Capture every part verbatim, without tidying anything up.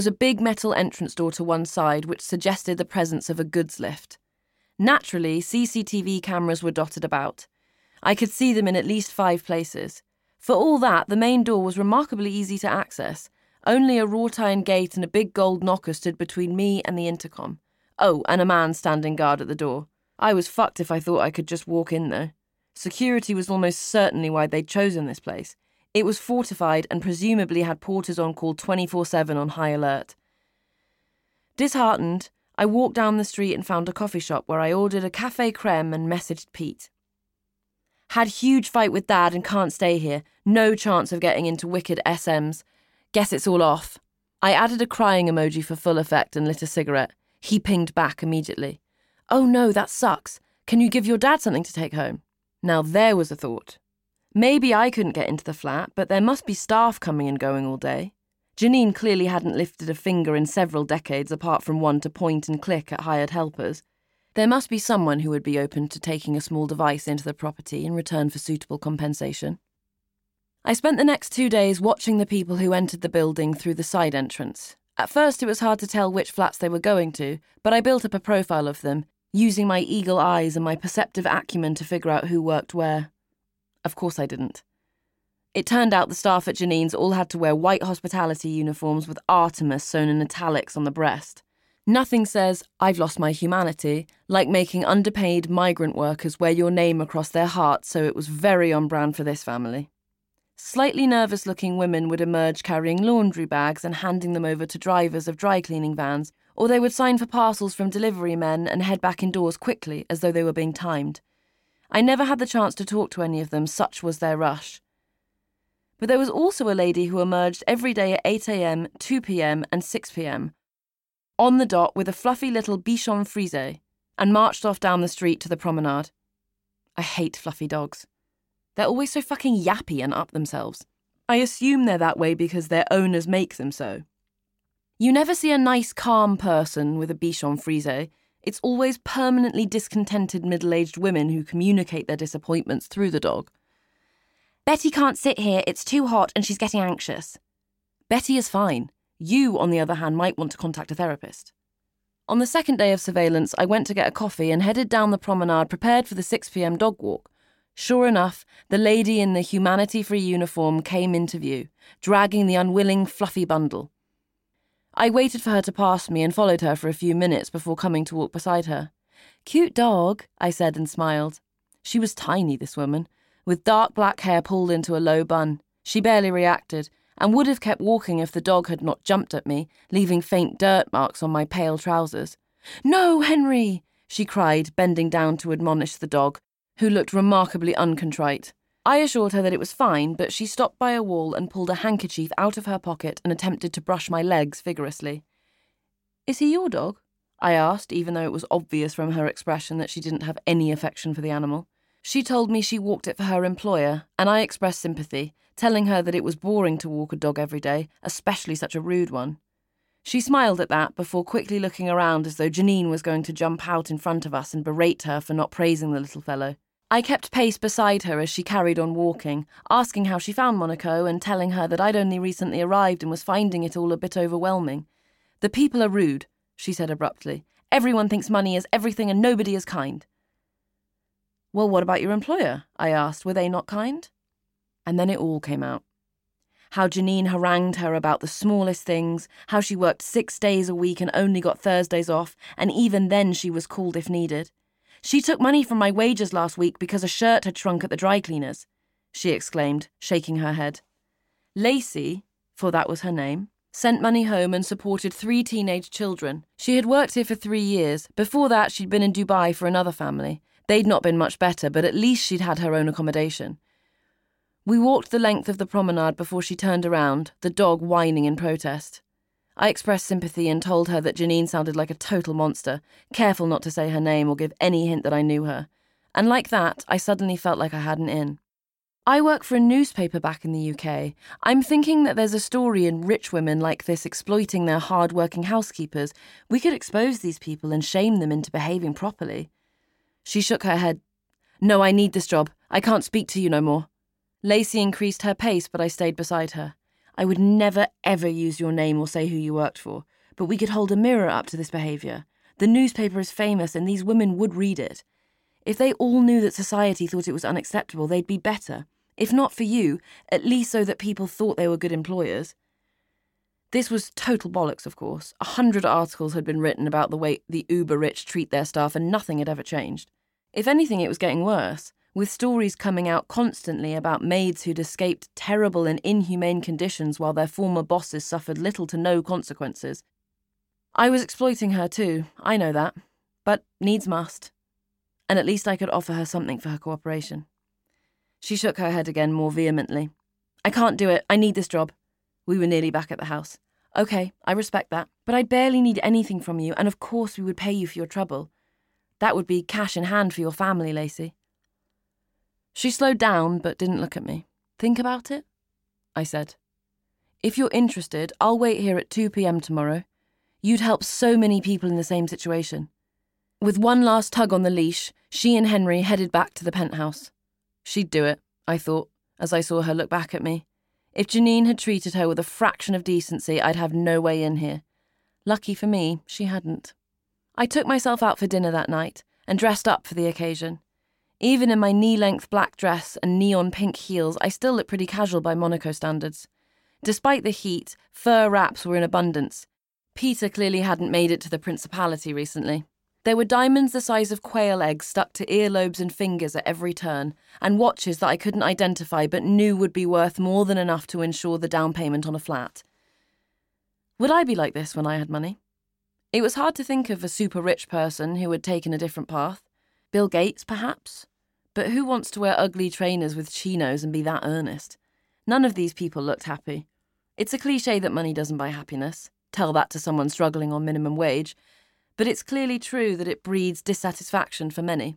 was a big metal entrance door to one side which suggested the presence of a goods lift. Naturally, C C T V cameras were dotted about. I could see them in at least five places. For all that, the main door was remarkably easy to access. Only a wrought iron gate and a big gold knocker stood between me and the intercom. Oh, and a man standing guard at the door. I was fucked if I thought I could just walk in, though. Security was almost certainly why they'd chosen this place. It was fortified and presumably had porters on call twenty-four seven on high alert. Disheartened, I walked down the street and found a coffee shop where I ordered a café crème and messaged Pete. Had huge fight with Dad and can't stay here. No chance of getting into wicked S Ms. Guess it's all off. I added a crying emoji for full effect and lit a cigarette. He pinged back immediately. Oh no, that sucks. Can you give your dad something to take home? Now there was a thought. Maybe I couldn't get into the flat, but there must be staff coming and going all day. Janine clearly hadn't lifted a finger in several decades apart from one to point and click at hired helpers. There must be someone who would be open to taking a small device into the property in return for suitable compensation. I spent the next two days watching the people who entered the building through the side entrance. At first it was hard to tell which flats they were going to, but I built up a profile of them, using my eagle eyes and my perceptive acumen to figure out who worked where. Of course I didn't. It turned out the staff at Janine's all had to wear white hospitality uniforms with Artemis sewn in italics on the breast. Nothing says, I've lost my humanity, like making underpaid migrant workers wear your name across their heart, so it was very on brand for this family. Slightly nervous-looking women would emerge carrying laundry bags and handing them over to drivers of dry-cleaning vans, or they would sign for parcels from delivery men and head back indoors quickly as though they were being timed. I never had the chance to talk to any of them, such was their rush. But there was also a lady who emerged every day at eight a.m, two p.m, and six p.m, on the dot with a fluffy little bichon frise, and marched off down the street to the promenade. I hate fluffy dogs. They're always so fucking yappy and up themselves. I assume they're that way because their owners make them so. You never see a nice, calm person with a bichon frise. It's always permanently discontented middle-aged women who communicate their disappointments through the dog. Betty can't sit here, it's too hot and she's getting anxious. Betty is fine. You, on the other hand, might want to contact a therapist. On the second day of surveillance, I went to get a coffee and headed down the promenade prepared for the six p.m. dog walk. Sure enough, the lady in the humanity-free uniform came into view, dragging the unwilling, fluffy bundle. I waited for her to pass me and followed her for a few minutes before coming to walk beside her. Cute dog, I said and smiled. She was tiny, this woman, with dark black hair pulled into a low bun. She barely reacted, and would have kept walking if the dog had not jumped at me, leaving faint dirt marks on my pale trousers. No, Henry, she cried, bending down to admonish the dog, who looked remarkably uncontrite. I assured her that it was fine, but she stopped by a wall and pulled a handkerchief out of her pocket and attempted to brush my legs vigorously. Is he your dog? I asked, even though it was obvious from her expression that she didn't have any affection for the animal. She told me she walked it for her employer, and I expressed sympathy, telling her that it was boring to walk a dog every day, especially such a rude one. She smiled at that before quickly looking around as though Janine was going to jump out in front of us and berate her for not praising the little fellow. I kept pace beside her as she carried on walking, asking how she found Monaco and telling her that I'd only recently arrived and was finding it all a bit overwhelming. The people are rude, she said abruptly. Everyone thinks money is everything and nobody is kind. Well, what about your employer? I asked. Were they not kind? And then it all came out. How Janine harangued her about the smallest things, how she worked six days a week and only got Thursdays off, and even then she was called if needed. She took money from my wages last week because a shirt had shrunk at the dry cleaners, she exclaimed, shaking her head. Lacey, for that was her name, sent money home and supported three teenage children. She had worked here for three years. Before that, she'd been in Dubai for another family. They'd not been much better, but at least she'd had her own accommodation. We walked the length of the promenade before she turned around, the dog whining in protest. I expressed sympathy and told her that Janine sounded like a total monster, careful not to say her name or give any hint that I knew her. And like that, I suddenly felt like I had an in. I work for a newspaper back in the U K. I'm thinking that there's a story in rich women like this exploiting their hard-working housekeepers. We could expose these people and shame them into behaving properly. She shook her head. No, I need this job. I can't speak to you no more. Lacey increased her pace, but I stayed beside her. I would never, ever use your name or say who you worked for, but we could hold a mirror up to this behaviour. The newspaper is famous and these women would read it. If they all knew that society thought it was unacceptable, they'd be better. If not for you, at least so that people thought they were good employers. This was total bollocks, of course. A hundred articles had been written about the way the uber-rich treat their staff and nothing had ever changed. If anything, it was getting worse, with stories coming out constantly about maids who'd escaped terrible and inhumane conditions while their former bosses suffered little to no consequences. I was exploiting her too, I know that, but needs must. And at least I could offer her something for her cooperation. She shook her head again more vehemently. I can't do it, I need this job. We were nearly back at the house. Okay, I respect that, but I barely need anything from you, and of course we would pay you for your trouble. That would be cash in hand for your family, Lacey. She slowed down, but didn't look at me. Think about it, I said. If you're interested, I'll wait here at two p.m. tomorrow. You'd help so many people in the same situation. With one last tug on the leash, she and Henry headed back to the penthouse. She'd do it, I thought, as I saw her look back at me. If Janine had treated her with a fraction of decency, I'd have no way in here. Lucky for me, she hadn't. I took myself out for dinner that night and dressed up for the occasion. Even in my knee-length black dress and neon pink heels, I still looked pretty casual by Monaco standards. Despite the heat, fur wraps were in abundance. Peter clearly hadn't made it to the Principality recently. There were diamonds the size of quail eggs stuck to earlobes and fingers at every turn, and watches that I couldn't identify but knew would be worth more than enough to ensure the down payment on a flat. Would I be like this when I had money? It was hard to think of a super-rich person who had taken a different path. Bill Gates, perhaps? But who wants to wear ugly trainers with chinos and be that earnest? None of these people looked happy. It's a cliché that money doesn't buy happiness. Tell that to someone struggling on minimum wage. But it's clearly true that it breeds dissatisfaction for many.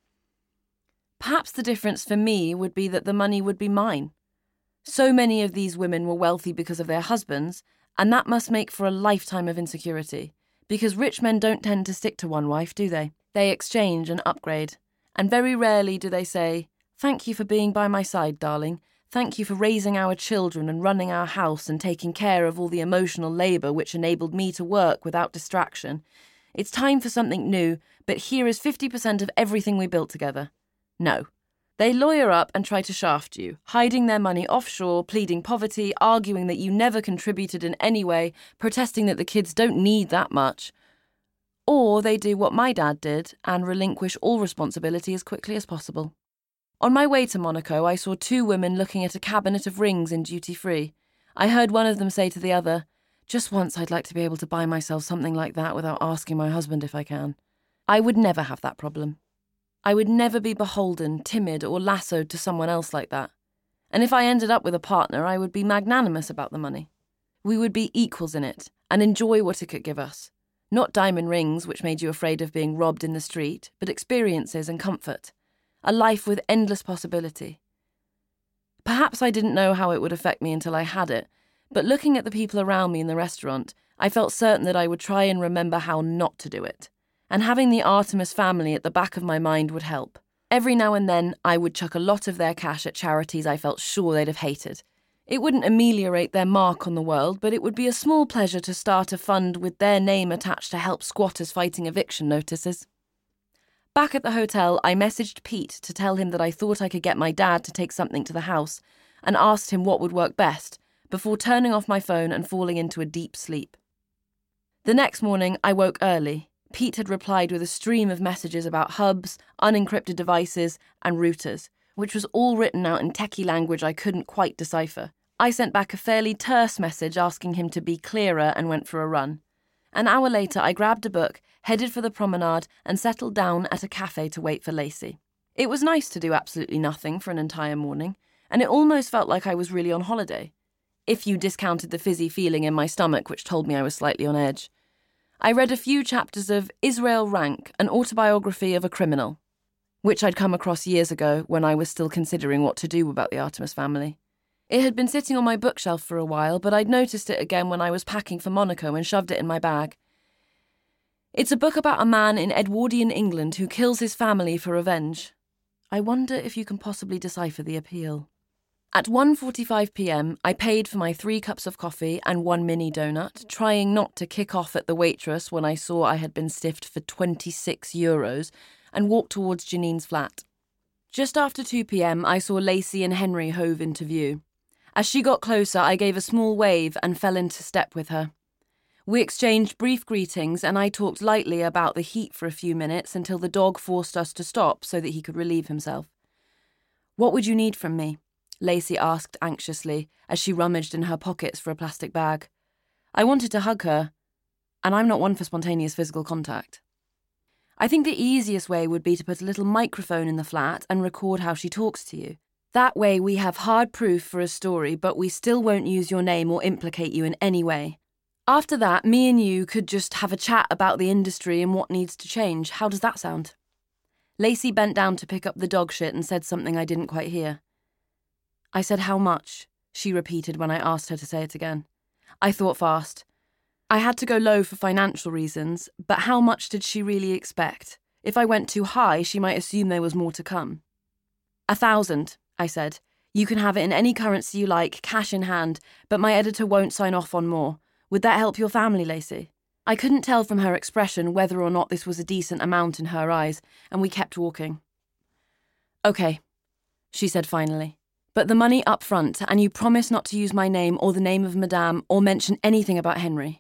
Perhaps the difference for me would be that the money would be mine. So many of these women were wealthy because of their husbands, and that must make for a lifetime of insecurity, because rich men don't tend to stick to one wife, do they? They exchange and upgrade, and very rarely do they say, "Thank you for being by my side, darling. Thank you for raising our children and running our house and taking care of all the emotional labour which enabled me to work without distraction. It's time for something new, but here is fifty percent of everything we built together." No. They lawyer up and try to shaft you, hiding their money offshore, pleading poverty, arguing that you never contributed in any way, protesting that the kids don't need that much. Or they do what my dad did and relinquish all responsibility as quickly as possible. On my way to Monaco, I saw two women looking at a cabinet of rings in duty-free. I heard one of them say to the other, "Just once I'd like to be able to buy myself something like that without asking my husband if I can." I would never have that problem. I would never be beholden, timid, or lassoed to someone else like that. And if I ended up with a partner, I would be magnanimous about the money. We would be equals in it and enjoy what it could give us. Not diamond rings, which made you afraid of being robbed in the street, but experiences and comfort. A life with endless possibility. Perhaps I didn't know how it would affect me until I had it, but looking at the people around me in the restaurant, I felt certain that I would try and remember how not to do it. And having the Artemis family at the back of my mind would help. Every now and then, I would chuck a lot of their cash at charities I felt sure they'd have hated. It wouldn't ameliorate their mark on the world, but it would be a small pleasure to start a fund with their name attached to help squatters fighting eviction notices. Back at the hotel, I messaged Pete to tell him that I thought I could get my dad to take something to the house, and asked him what would work best, before turning off my phone and falling into a deep sleep. The next morning, I woke early. Pete had replied with a stream of messages about hubs, unencrypted devices, and routers, which was all written out in techie language I couldn't quite decipher. I sent back a fairly terse message asking him to be clearer and went for a run. An hour later, I grabbed a book, headed for the promenade, and settled down at a cafe to wait for Lacey. It was nice to do absolutely nothing for an entire morning, and it almost felt like I was really on holiday, if you discounted the fizzy feeling in my stomach which told me I was slightly on edge. I read a few chapters of Israel Rank, an autobiography of a criminal, which I'd come across years ago when I was still considering what to do about the Artemis family. It had been sitting on my bookshelf for a while, but I'd noticed it again when I was packing for Monaco and shoved it in my bag. It's a book about a man in Edwardian England who kills his family for revenge. I wonder if you can possibly decipher the appeal. At one forty-five p.m, I paid for my three cups of coffee and one mini donut, trying not to kick off at the waitress when I saw I had been stiffed for twenty-six euros, and walked towards Janine's flat. Just after two p.m, I saw Lacey and Henry hove into view. As she got closer, I gave a small wave and fell into step with her. We exchanged brief greetings, and I talked lightly about the heat for a few minutes until the dog forced us to stop so that he could relieve himself. "What would you need from me?" Lacey asked anxiously as she rummaged in her pockets for a plastic bag. I wanted to hug her, and I'm not one for spontaneous physical contact. "I think the easiest way would be to put a little microphone in the flat and record how she talks to you. That way we have hard proof for a story, but we still won't use your name or implicate you in any way. After that, me and you could just have a chat about the industry and what needs to change. How does that sound?" Lacey bent down to pick up the dog shit and said something I didn't quite hear. I said, "How much?" she repeated when I asked her to say it again. I thought fast. I had to go low for financial reasons, but how much did she really expect? If I went too high, she might assume there was more to come. "A thousand," I said. "You can have it in any currency you like, cash in hand, but my editor won't sign off on more. Would that help your family, Lacey?" I couldn't tell from her expression whether or not this was a decent amount in her eyes, and we kept walking. "Okay," she said finally. "But the money up front, and you promise not to use my name or the name of Madame or mention anything about Henry."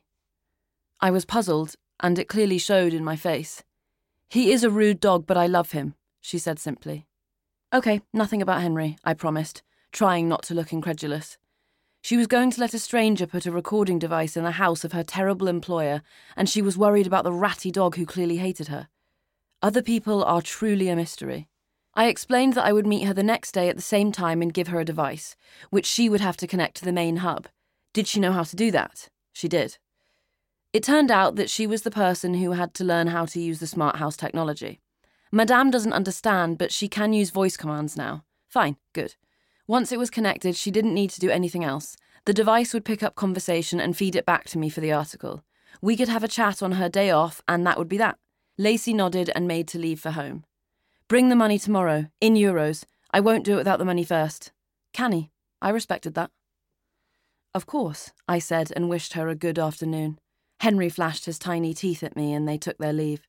I was puzzled, and it clearly showed in my face. "He is a rude dog, but I love him," she said simply. "Okay, nothing about Henry," I promised, trying not to look incredulous. She was going to let a stranger put a recording device in the house of her terrible employer, and she was worried about the ratty dog who clearly hated her. Other people are truly a mystery. I explained that I would meet her the next day at the same time and give her a device, which she would have to connect to the main hub. Did she know how to do that? She did. It turned out that she was the person who had to learn how to use the smart house technology. Madame doesn't understand, but she can use voice commands now. Fine, good. Once it was connected, she didn't need to do anything else. The device would pick up conversation and feed it back to me for the article. We could have a chat on her day off, and that would be that. Lacey nodded and made to leave for home. "Bring the money tomorrow, in euros. I won't do it without the money first." Canny. I respected that. "Of course," I said and wished her a good afternoon. Henry flashed his tiny teeth at me and they took their leave.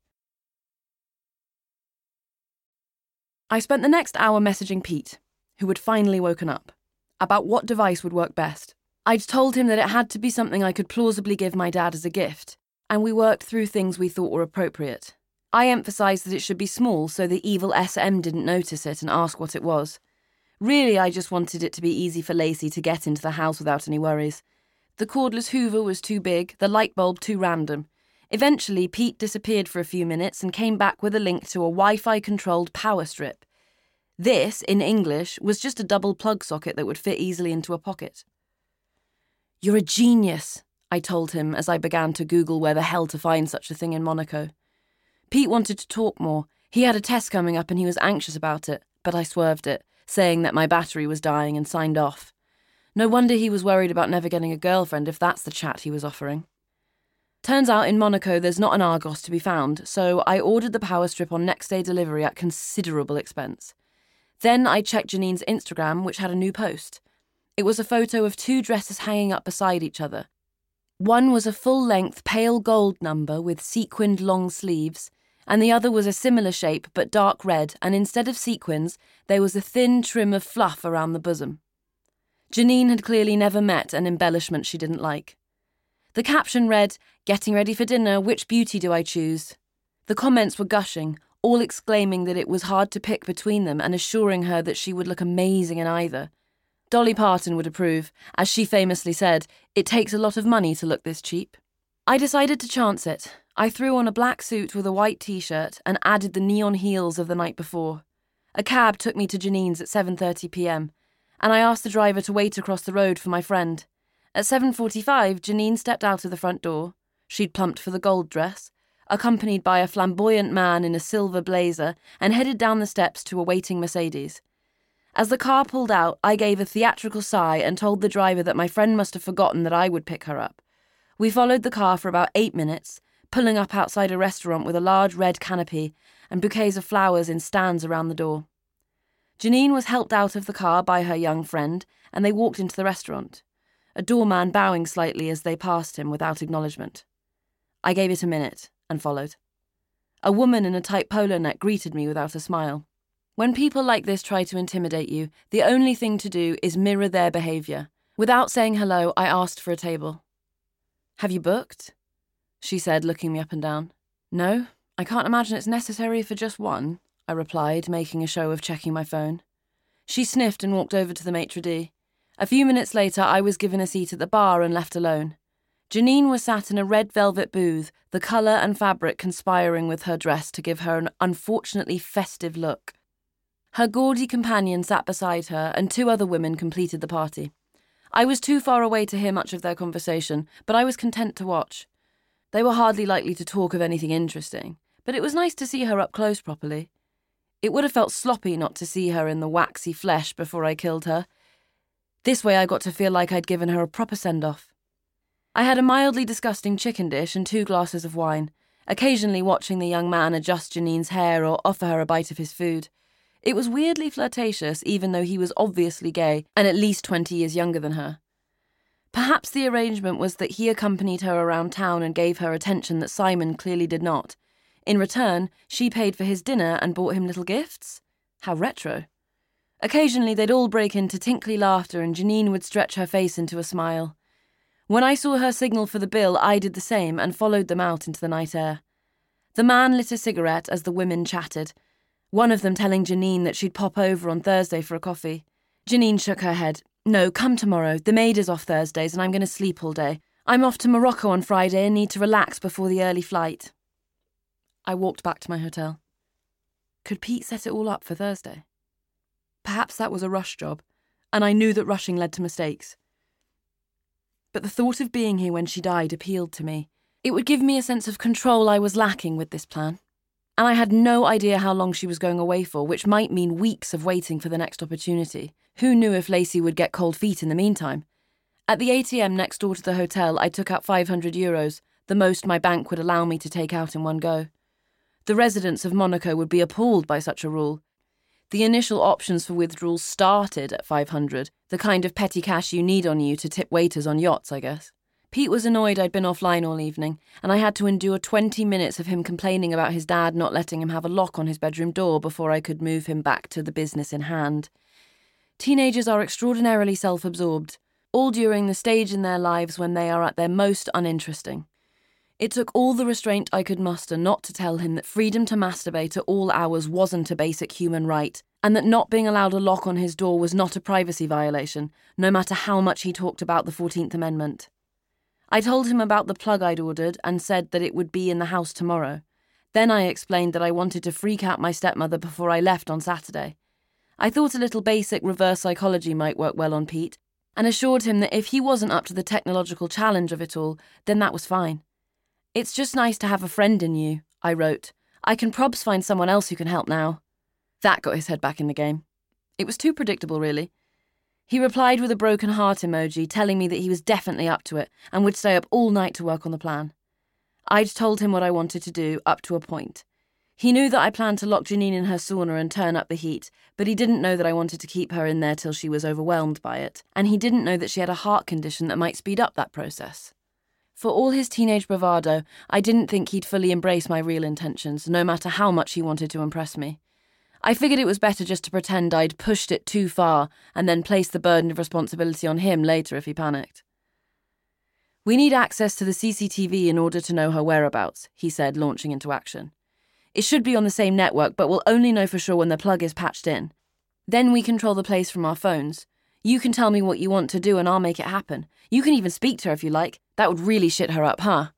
I spent the next hour messaging Pete, who had finally woken up, about what device would work best. I'd told him that it had to be something I could plausibly give my dad as a gift, and we worked through things we thought were appropriate. I emphasised that it should be small so the evil S M didn't notice it and ask what it was. Really, I just wanted it to be easy for Lacey to get into the house without any worries. The cordless Hoover was too big, the light bulb too random. Eventually, Pete disappeared for a few minutes and came back with a link to a Wi-Fi-controlled power strip. This, in English, was just a double plug socket that would fit easily into a pocket. "You're a genius," I told him as I began to Google where the hell to find such a thing in Monaco. Pete wanted to talk more. He had a test coming up and he was anxious about it, but I swerved it, saying that my battery was dying, and signed off. No wonder he was worried about never getting a girlfriend if that's the chat he was offering. Turns out in Monaco there's not an Argos to be found, so I ordered the power strip on next day delivery at considerable expense. Then I checked Janine's Instagram, which had a new post. It was a photo of two dresses hanging up beside each other. One was a full-length pale gold number with sequined long sleeves, and the other was a similar shape but dark red, and instead of sequins, there was a thin trim of fluff around the bosom. Janine had clearly never met an embellishment she didn't like. The caption read, "Getting ready for dinner, which beauty do I choose?" The comments were gushing, all exclaiming that it was hard to pick between them and assuring her that she would look amazing in either. Dolly Parton would approve. As she famously said, "It takes a lot of money to look this cheap." I decided to chance it. I threw on a black suit with a white t-shirt and added the neon heels of the night before. A cab took me to Janine's at seven thirty p.m, and I asked the driver to wait across the road for my friend. At seven forty-five, Janine stepped out of the front door. She'd plumped for the gold dress, accompanied by a flamboyant man in a silver blazer, and headed down the steps to a waiting Mercedes. As the car pulled out, I gave a theatrical sigh and told the driver that my friend must have forgotten that I would pick her up. We followed the car for about eight minutes, pulling up outside a restaurant with a large red canopy and bouquets of flowers in stands around the door. Janine was helped out of the car by her young friend, and they walked into the restaurant, a doorman bowing slightly as they passed him without acknowledgement. I gave it a minute and followed. A woman in a tight polo neck greeted me without a smile. When people like this try to intimidate you, the only thing to do is mirror their behaviour. Without saying hello, I asked for a table. "Have you booked?" she said, looking me up and down. "No, I can't imagine it's necessary for just one," I replied, making a show of checking my phone. She sniffed and walked over to the maitre d'. A few minutes later, I was given a seat at the bar and left alone. Janine was sat in a red velvet booth, the colour and fabric conspiring with her dress to give her an unfortunately festive look. Her gaudy companion sat beside her, and two other women completed the party. I was too far away to hear much of their conversation, but I was content to watch. They were hardly likely to talk of anything interesting, but it was nice to see her up close properly. It would have felt sloppy not to see her in the waxy flesh before I killed her. This way I got to feel like I'd given her a proper send-off. I had a mildly disgusting chicken dish and two glasses of wine, occasionally watching the young man adjust Janine's hair or offer her a bite of his food. It was weirdly flirtatious, even though he was obviously gay and at least twenty years younger than her. Perhaps the arrangement was that he accompanied her around town and gave her attention that Simon clearly did not. In return, she paid for his dinner and bought him little gifts? How retro. Occasionally they'd all break into tinkly laughter and Janine would stretch her face into a smile. When I saw her signal for the bill, I did the same and followed them out into the night air. The man lit a cigarette as the women chatted, one of them telling Janine that she'd pop over on Thursday for a coffee. Janine shook her head. "No, come tomorrow. The maid is off Thursdays and I'm going to sleep all day. I'm off to Morocco on Friday and need to relax before the early flight." I walked back to my hotel. Could Pete set it all up for Thursday? Perhaps that was a rush job, and I knew that rushing led to mistakes. But the thought of being here when she died appealed to me. It would give me a sense of control I was lacking with this plan. And I had no idea how long she was going away for, which might mean weeks of waiting for the next opportunity. Who knew if Lacey would get cold feet in the meantime? At the A T M next door to the hotel, I took out five hundred euros, the most my bank would allow me to take out in one go. The residents of Monaco would be appalled by such a rule. The initial options for withdrawals started at five hundred, the kind of petty cash you need on you to tip waiters on yachts, I guess. Pete was annoyed I'd been offline all evening, and I had to endure twenty minutes of him complaining about his dad not letting him have a lock on his bedroom door before I could move him back to the business in hand. Teenagers are extraordinarily self-absorbed, all during the stage in their lives when they are at their most uninteresting. It took all the restraint I could muster not to tell him that freedom to masturbate at all hours wasn't a basic human right, and that not being allowed a lock on his door was not a privacy violation, no matter how much he talked about the fourteenth Amendment. I told him about the plug I'd ordered and said that it would be in the house tomorrow. Then I explained that I wanted to freak out my stepmother before I left on Saturday. I thought a little basic reverse psychology might work well on Pete, and assured him that if he wasn't up to the technological challenge of it all, then that was fine. "It's just nice to have a friend in you," I wrote. "I can probs find someone else who can help now." That got his head back in the game. It was too predictable, really. He replied with a broken heart emoji, telling me that he was definitely up to it and would stay up all night to work on the plan. I'd told him what I wanted to do, up to a point. He knew that I planned to lock Janine in her sauna and turn up the heat, but he didn't know that I wanted to keep her in there till she was overwhelmed by it, and he didn't know that she had a heart condition that might speed up that process. For all his teenage bravado, I didn't think he'd fully embrace my real intentions, no matter how much he wanted to impress me. I figured it was better just to pretend I'd pushed it too far and then place the burden of responsibility on him later if he panicked. "We need access to the C C T V in order to know her whereabouts," he said, launching into action. "It should be on the same network, but we'll only know for sure when the plug is patched in. Then we control the place from our phones. You can tell me what you want to do and I'll make it happen. You can even speak to her if you like. That would really shit her up, huh?"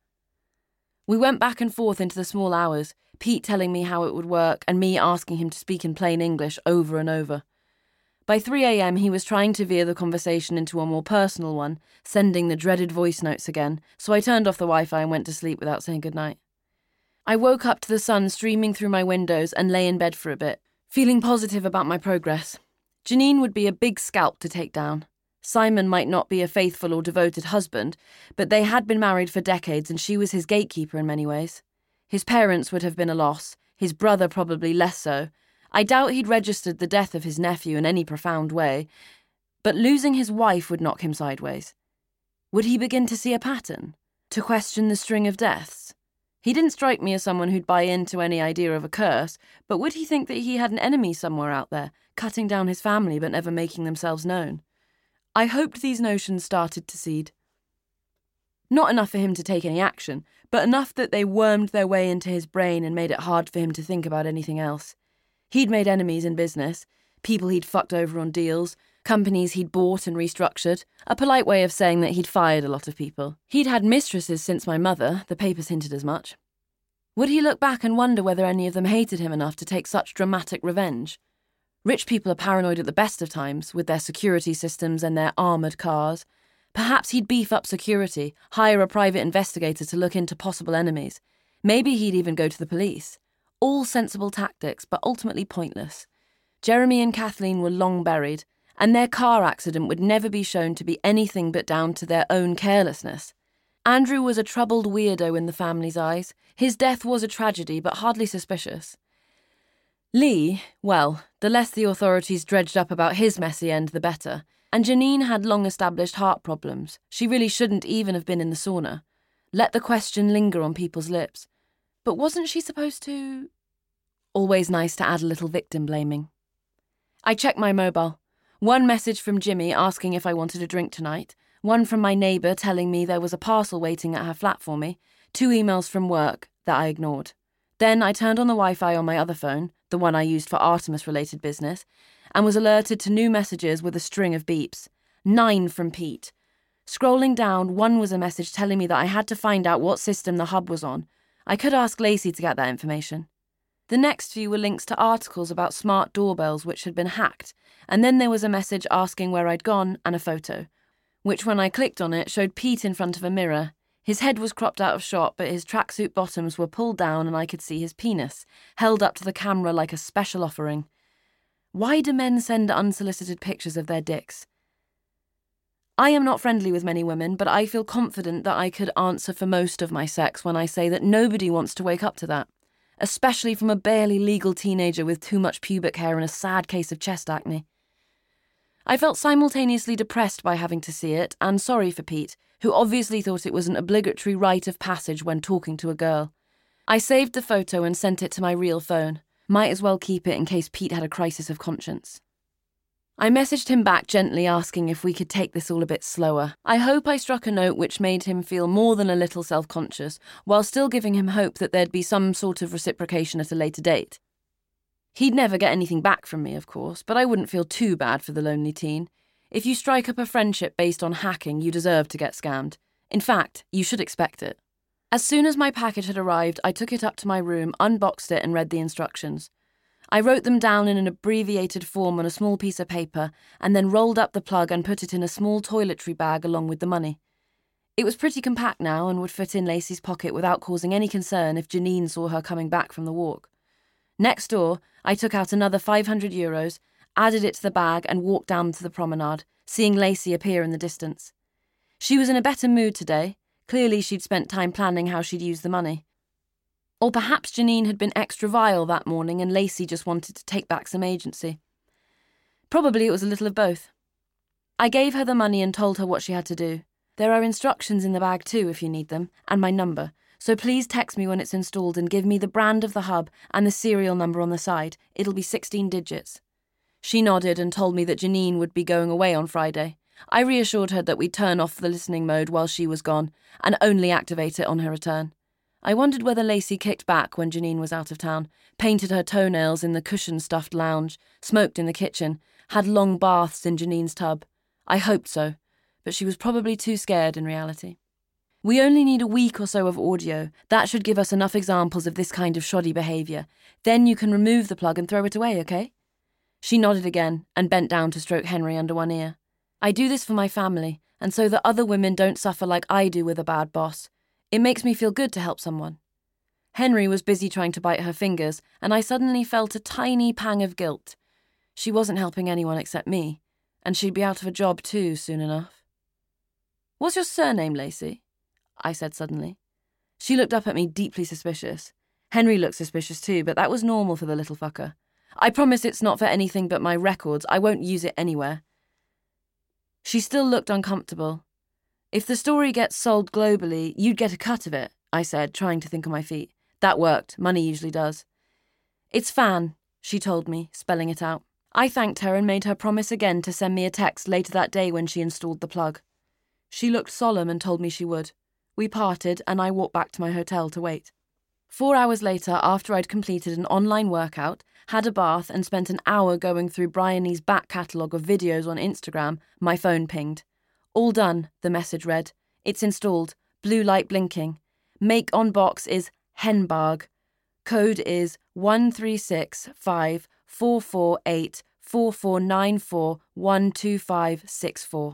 We went back and forth into the small hours, Pete telling me how it would work and me asking him to speak in plain English over and over. By three a.m. he was trying to veer the conversation into a more personal one, sending the dreaded voice notes again, so I turned off the Wi-Fi and went to sleep without saying goodnight. I woke up to the sun streaming through my windows and lay in bed for a bit, feeling positive about my progress. Janine would be a big scalp to take down. Simon might not be a faithful or devoted husband, but they had been married for decades and she was his gatekeeper in many ways. His parents would have been a loss, his brother probably less so. I doubt he'd registered the death of his nephew in any profound way, But losing his wife would knock him sideways. Would he begin to see a pattern? To question the string of deaths? He didn't strike me as someone who'd buy into any idea of a curse, but would he think that he had an enemy somewhere out there, cutting down his family but never making themselves known? I hoped these notions started to seed. Not enough for him to take any action, but enough that they wormed their way into his brain and made it hard for him to think about anything else. He'd made enemies in business, people he'd fucked over on deals, companies he'd bought and restructured, a polite way of saying that he'd fired a lot of people. He'd had mistresses since my mother, the papers hinted as much. Would he look back and wonder whether any of them hated him enough to take such dramatic revenge? Rich people are paranoid at the best of times, with their security systems and their armoured cars. Perhaps he'd beef up security, hire a private investigator to look into possible enemies. Maybe he'd even go to the police. All sensible tactics, but ultimately pointless. Jeremy and Kathleen were long buried, and their car accident would never be shown to be anything but down to their own carelessness. Andrew was a troubled weirdo in the family's eyes. His death was a tragedy, but hardly suspicious. Lee, well, the less the authorities dredged up about his messy end, the better. And Janine had long-established heart problems. She really shouldn't even have been in the sauna. Let the question linger on people's lips. But wasn't she supposed to... Always nice to add a little victim blaming. I checked my mobile. One message from Jimmy asking if I wanted a drink tonight, one from my neighbour telling me there was a parcel waiting at her flat for me, two emails from work that I ignored. Then I turned on the Wi-Fi on my other phone, the one I used for Artemis-related business, and was alerted to new messages with a string of beeps. Nine from Pete. Scrolling down, one was a message telling me that I had to find out what system the hub was on. I could ask Lacey to get that information. The next few were links to articles about smart doorbells which had been hacked, and then there was a message asking where I'd gone and a photo, which when I clicked on it showed Pete in front of a mirror. His head was cropped out of shot, but his tracksuit bottoms were pulled down and I could see his penis, held up to the camera like a special offering. Why do men send unsolicited pictures of their dicks? I am not friendly with many women, but I feel confident that I could answer for most of my sex when I say that nobody wants to wake up to that, especially from a barely legal teenager with too much pubic hair and a sad case of chest acne. I felt simultaneously depressed by having to see it and sorry for Pete, who obviously thought it was an obligatory rite of passage when talking to a girl. I saved the photo and sent it to my real phone. Might as well keep it in case Pete had a crisis of conscience. I messaged him back gently asking if we could take this all a bit slower. I hope I struck a note which made him feel more than a little self-conscious, while still giving him hope that there'd be some sort of reciprocation at a later date. He'd never get anything back from me, of course, but I wouldn't feel too bad for the lonely teen. If you strike up a friendship based on hacking, you deserve to get scammed. In fact, you should expect it. As soon as my package had arrived, I took it up to my room, unboxed it and read the instructions. I wrote them down in an abbreviated form on a small piece of paper and then rolled up the plug and put it in a small toiletry bag along with the money. It was pretty compact now and would fit in Lacey's pocket without causing any concern if Janine saw her coming back from the walk. Next door, I took out another five hundred euros, added it to the bag and walked down to the promenade, seeing Lacey appear in the distance. She was in a better mood today. Clearly she'd spent time planning how she'd use the money. Or perhaps Janine had been extra vile that morning and Lacey just wanted to take back some agency. Probably it was a little of both. I gave her the money and told her what she had to do. There are instructions in the bag too if you need them, and my number, so please text me when it's installed and give me the brand of the hub and the serial number on the side. It'll be sixteen digits. She nodded and told me that Janine would be going away on Friday. I reassured her that we'd turn off the listening mode while she was gone and only activate it on her return. I wondered whether Lacey kicked back when Janine was out of town, painted her toenails in the cushion-stuffed lounge, smoked in the kitchen, had long baths in Janine's tub. I hoped so, but she was probably too scared in reality. We only need a week or so of audio. That should give us enough examples of this kind of shoddy behaviour. Then you can remove the plug and throw it away, okay? She nodded again and bent down to stroke Henry under one ear. I do this for my family, and so that other women don't suffer like I do with a bad boss. It makes me feel good to help someone. Henry was busy trying to bite her fingers, and I suddenly felt a tiny pang of guilt. She wasn't helping anyone except me, and she'd be out of a job too soon enough. What's your surname, Lacey? I said suddenly. She looked up at me deeply suspicious. Henry looked suspicious too, but that was normal for the little fucker. I promise it's not for anything but my records. I won't use it anywhere. She still looked uncomfortable. If the story gets sold globally, you'd get a cut of it, I said, trying to think on my feet. That worked. Money usually does. It's Fan, she told me, spelling it out. I thanked her and made her promise again to send me a text later that day when she installed the plug. She looked solemn and told me she would. We parted and I walked back to my hotel to wait. Four hours later, after I'd completed an online workout, had a bath and spent an hour going through Bryony's back catalogue of videos on Instagram, my phone pinged. All done, the message read. It's installed. Blue light blinking. Make on box is Henbarg. Code is one three six five four four eight four four nine four one two five six four.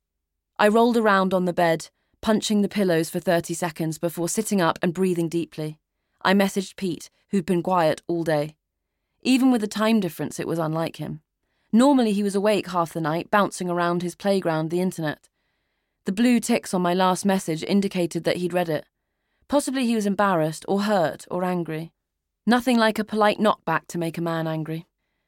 I rolled around on the bed, punching the pillows for thirty seconds before sitting up and breathing deeply. I messaged Pete, who'd been quiet all day. Even with the time difference, it was unlike him. Normally he was awake half the night, bouncing around his playground, the internet. The blue ticks on my last message indicated that he'd read it. Possibly he was embarrassed or hurt or angry. Nothing like a polite knockback to make a man angry.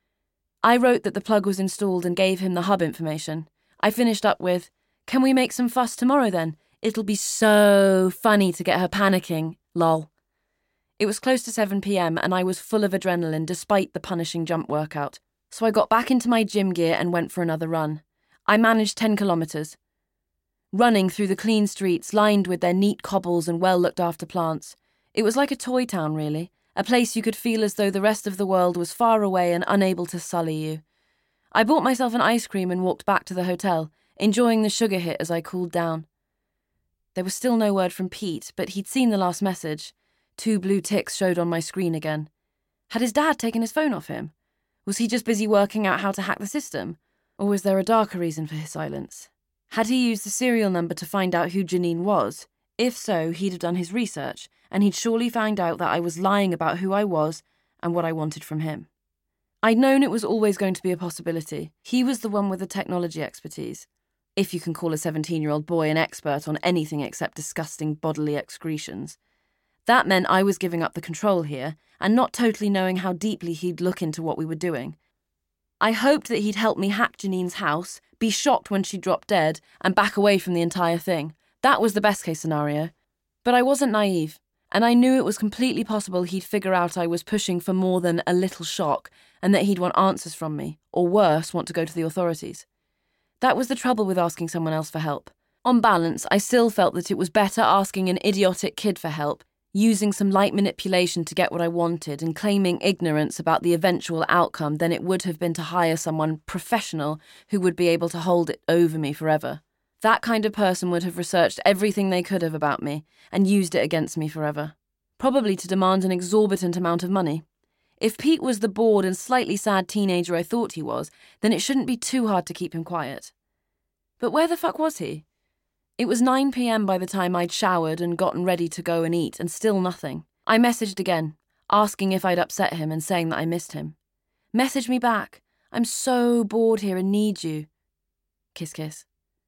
I wrote that the plug was installed and gave him the hub information. I finished up with, "Can we make some fuss tomorrow then? It'll be so funny to get her panicking, lol." It was close to seven p.m. and I was full of adrenaline despite the punishing jump workout, so I got back into my gym gear and went for another run. I managed ten kilometres. Running through the clean streets lined with their neat cobbles and well-looked-after plants. It was like a toy town, really, a place you could feel as though the rest of the world was far away and unable to sully you. I bought myself an ice cream and walked back to the hotel, enjoying the sugar hit as I cooled down. There was still no word from Pete, but he'd seen the last message. Two blue ticks showed on my screen again. Had his dad taken his phone off him? Was he just busy working out how to hack the system? Or was there a darker reason for his silence? Had he used the serial number to find out who Janine was? If so, he'd have done his research, and he'd surely find out that I was lying about who I was and what I wanted from him. I'd known it was always going to be a possibility. He was the one with the technology expertise. If you can call a seventeen-year-old boy an expert on anything except disgusting bodily excretions. That meant I was giving up the control here and not totally knowing how deeply he'd look into what we were doing. I hoped that he'd help me hack Janine's house, be shocked when she dropped dead, and back away from the entire thing. That was the best-case scenario. But I wasn't naive, and I knew it was completely possible he'd figure out I was pushing for more than a little shock and that he'd want answers from me, or worse, want to go to the authorities. That was the trouble with asking someone else for help. On balance, I still felt that it was better asking an idiotic kid for help, using some light manipulation to get what I wanted and claiming ignorance about the eventual outcome than it would have been to hire someone professional who would be able to hold it over me forever. That kind of person would have researched everything they could have about me and used it against me forever. Probably to demand an exorbitant amount of money. If Pete was the bored and slightly sad teenager I thought he was, then it shouldn't be too hard to keep him quiet. But where the fuck was he? It was nine p.m. by the time I'd showered and gotten ready to go and eat, and still nothing. I messaged again, asking if I'd upset him and saying that I missed him. Message me back. I'm so bored here and need you. Kiss, kiss.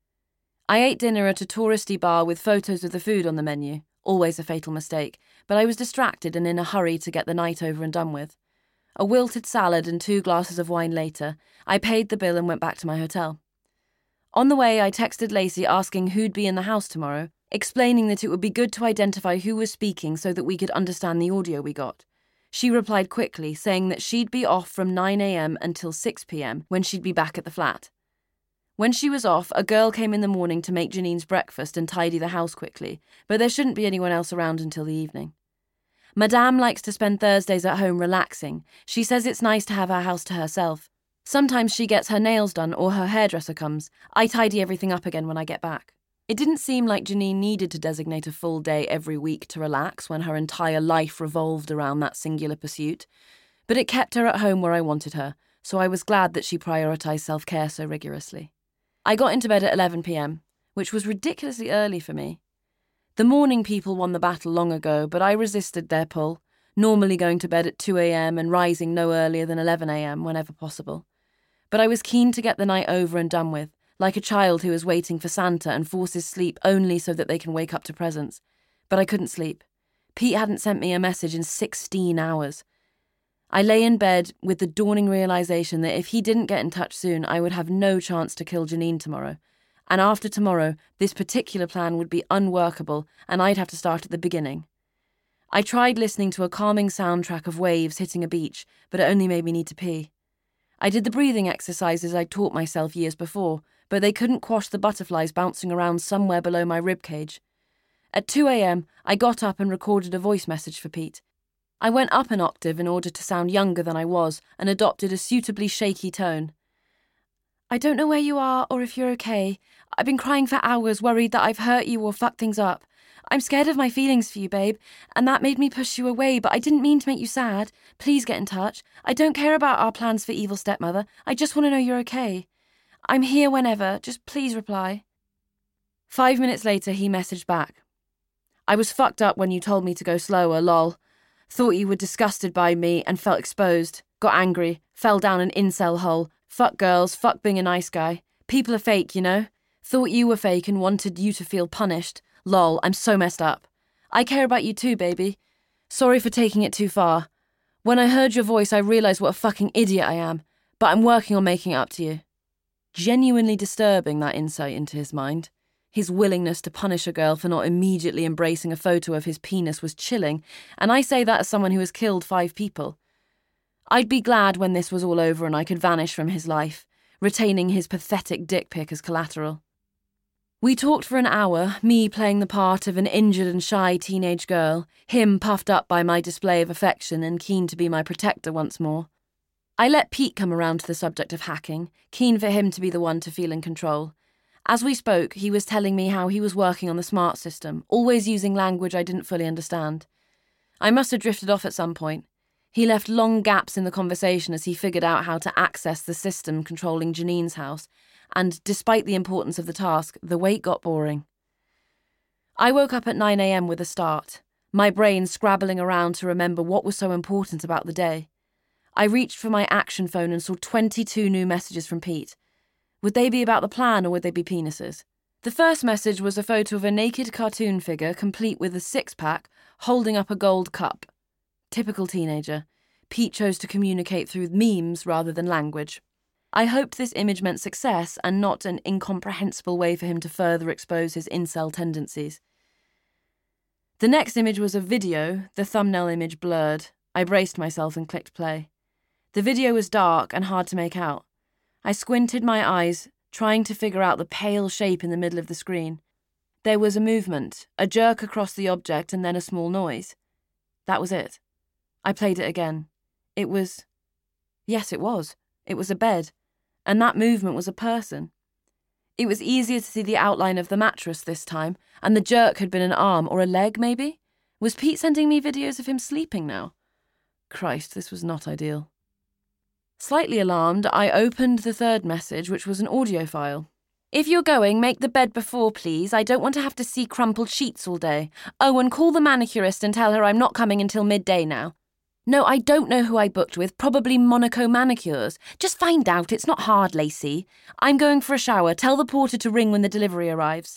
I ate dinner at a touristy bar with photos of the food on the menu, always a fatal mistake, but I was distracted and in a hurry to get the night over and done with. A wilted salad and two glasses of wine later, I paid the bill and went back to my hotel. On the way, I texted Lacey asking who'd be in the house tomorrow, explaining that it would be good to identify who was speaking so that we could understand the audio we got. She replied quickly, saying that she'd be off from nine a.m. until six p.m. when she'd be back at the flat. When she was off, a girl came in the morning to make Janine's breakfast and tidy the house quickly, but there shouldn't be anyone else around until the evening. Madame likes to spend Thursdays at home relaxing. She says it's nice to have her house to herself. Sometimes she gets her nails done or her hairdresser comes. I tidy everything up again when I get back. It didn't seem like Janine needed to designate a full day every week to relax when her entire life revolved around that singular pursuit. But it kept her at home where I wanted her, so I was glad that she prioritised self-care so rigorously. I got into bed at eleven p.m, which was ridiculously early for me. The morning people won the battle long ago, but I resisted their pull, normally going to bed at two a.m. and rising no earlier than eleven a.m. whenever possible. But I was keen to get the night over and done with, like a child who is waiting for Santa and forces sleep only so that they can wake up to presents. But I couldn't sleep. Pete hadn't sent me a message in sixteen hours. I lay in bed with the dawning realisation that if he didn't get in touch soon, I would have no chance to kill Janine tomorrow, and after tomorrow, this particular plan would be unworkable and I'd have to start at the beginning. I tried listening to a calming soundtrack of waves hitting a beach, but it only made me need to pee. I did the breathing exercises I'd taught myself years before, but they couldn't quash the butterflies bouncing around somewhere below my ribcage. At two a.m, I got up and recorded a voice message for Pete. I went up an octave in order to sound younger than I was and adopted a suitably shaky tone. I don't know where you are or if you're okay. I've been crying for hours, worried that I've hurt you or fucked things up. I'm scared of my feelings for you, babe, and that made me push you away, but I didn't mean to make you sad. Please get in touch. I don't care about our plans for evil stepmother. I just want to know you're okay. I'm here whenever. Just please reply. Five minutes later, he messaged back. I was fucked up when you told me to go slower, lol. Thought you were disgusted by me and felt exposed. Got angry. Fell down an incel hole. Fuck girls. Fuck being a nice guy. People are fake, you know? Thought you were fake and wanted you to feel punished. Lol, I'm so messed up. I care about you too, baby. Sorry for taking it too far. When I heard your voice, I realised what a fucking idiot I am, but I'm working on making it up to you. Genuinely disturbing, that insight into his mind. His willingness to punish a girl for not immediately embracing a photo of his penis was chilling, and I say that as someone who has killed five people. I'd be glad when this was all over and I could vanish from his life, retaining his pathetic dick pic as collateral. We talked for an hour, me playing the part of an injured and shy teenage girl, him puffed up by my display of affection and keen to be my protector once more. I let Pete come around to the subject of hacking, keen for him to be the one to feel in control. As we spoke, he was telling me how he was working on the smart system, always using language I didn't fully understand. I must have drifted off at some point. He left long gaps in the conversation as he figured out how to access the system controlling Janine's house, and despite the importance of the task, the wait got boring. I woke up at nine a.m. with a start, my brain scrabbling around to remember what was so important about the day. I reached for my action phone and saw twenty-two new messages from Pete. Would they be about the plan or would they be penises? The first message was a photo of a naked cartoon figure complete with a six-pack holding up a gold cup. Typical teenager. Pete chose to communicate through memes rather than language. I hoped this image meant success and not an incomprehensible way for him to further expose his incel tendencies. The next image was a video, the thumbnail image blurred. I braced myself and clicked play. The video was dark and hard to make out. I squinted my eyes, trying to figure out the pale shape in the middle of the screen. There was a movement, a jerk across the object and then a small noise. That was it. I played it again. It was... Yes, it was. It was a bed. And that movement was a person. It was easier to see the outline of the mattress this time, and the jerk had been an arm or a leg, maybe? Was Pete sending me videos of him sleeping now? Christ, this was not ideal. Slightly alarmed, I opened the third message, which was an audio file. If you're going, make the bed before, please. I don't want to have to see crumpled sheets all day. Oh, and call the manicurist and tell her I'm not coming until midday now. No, I don't know who I booked with. Probably Monaco Manicures. Just find out. It's not hard, Lacey. I'm going for a shower. Tell the porter to ring when the delivery arrives.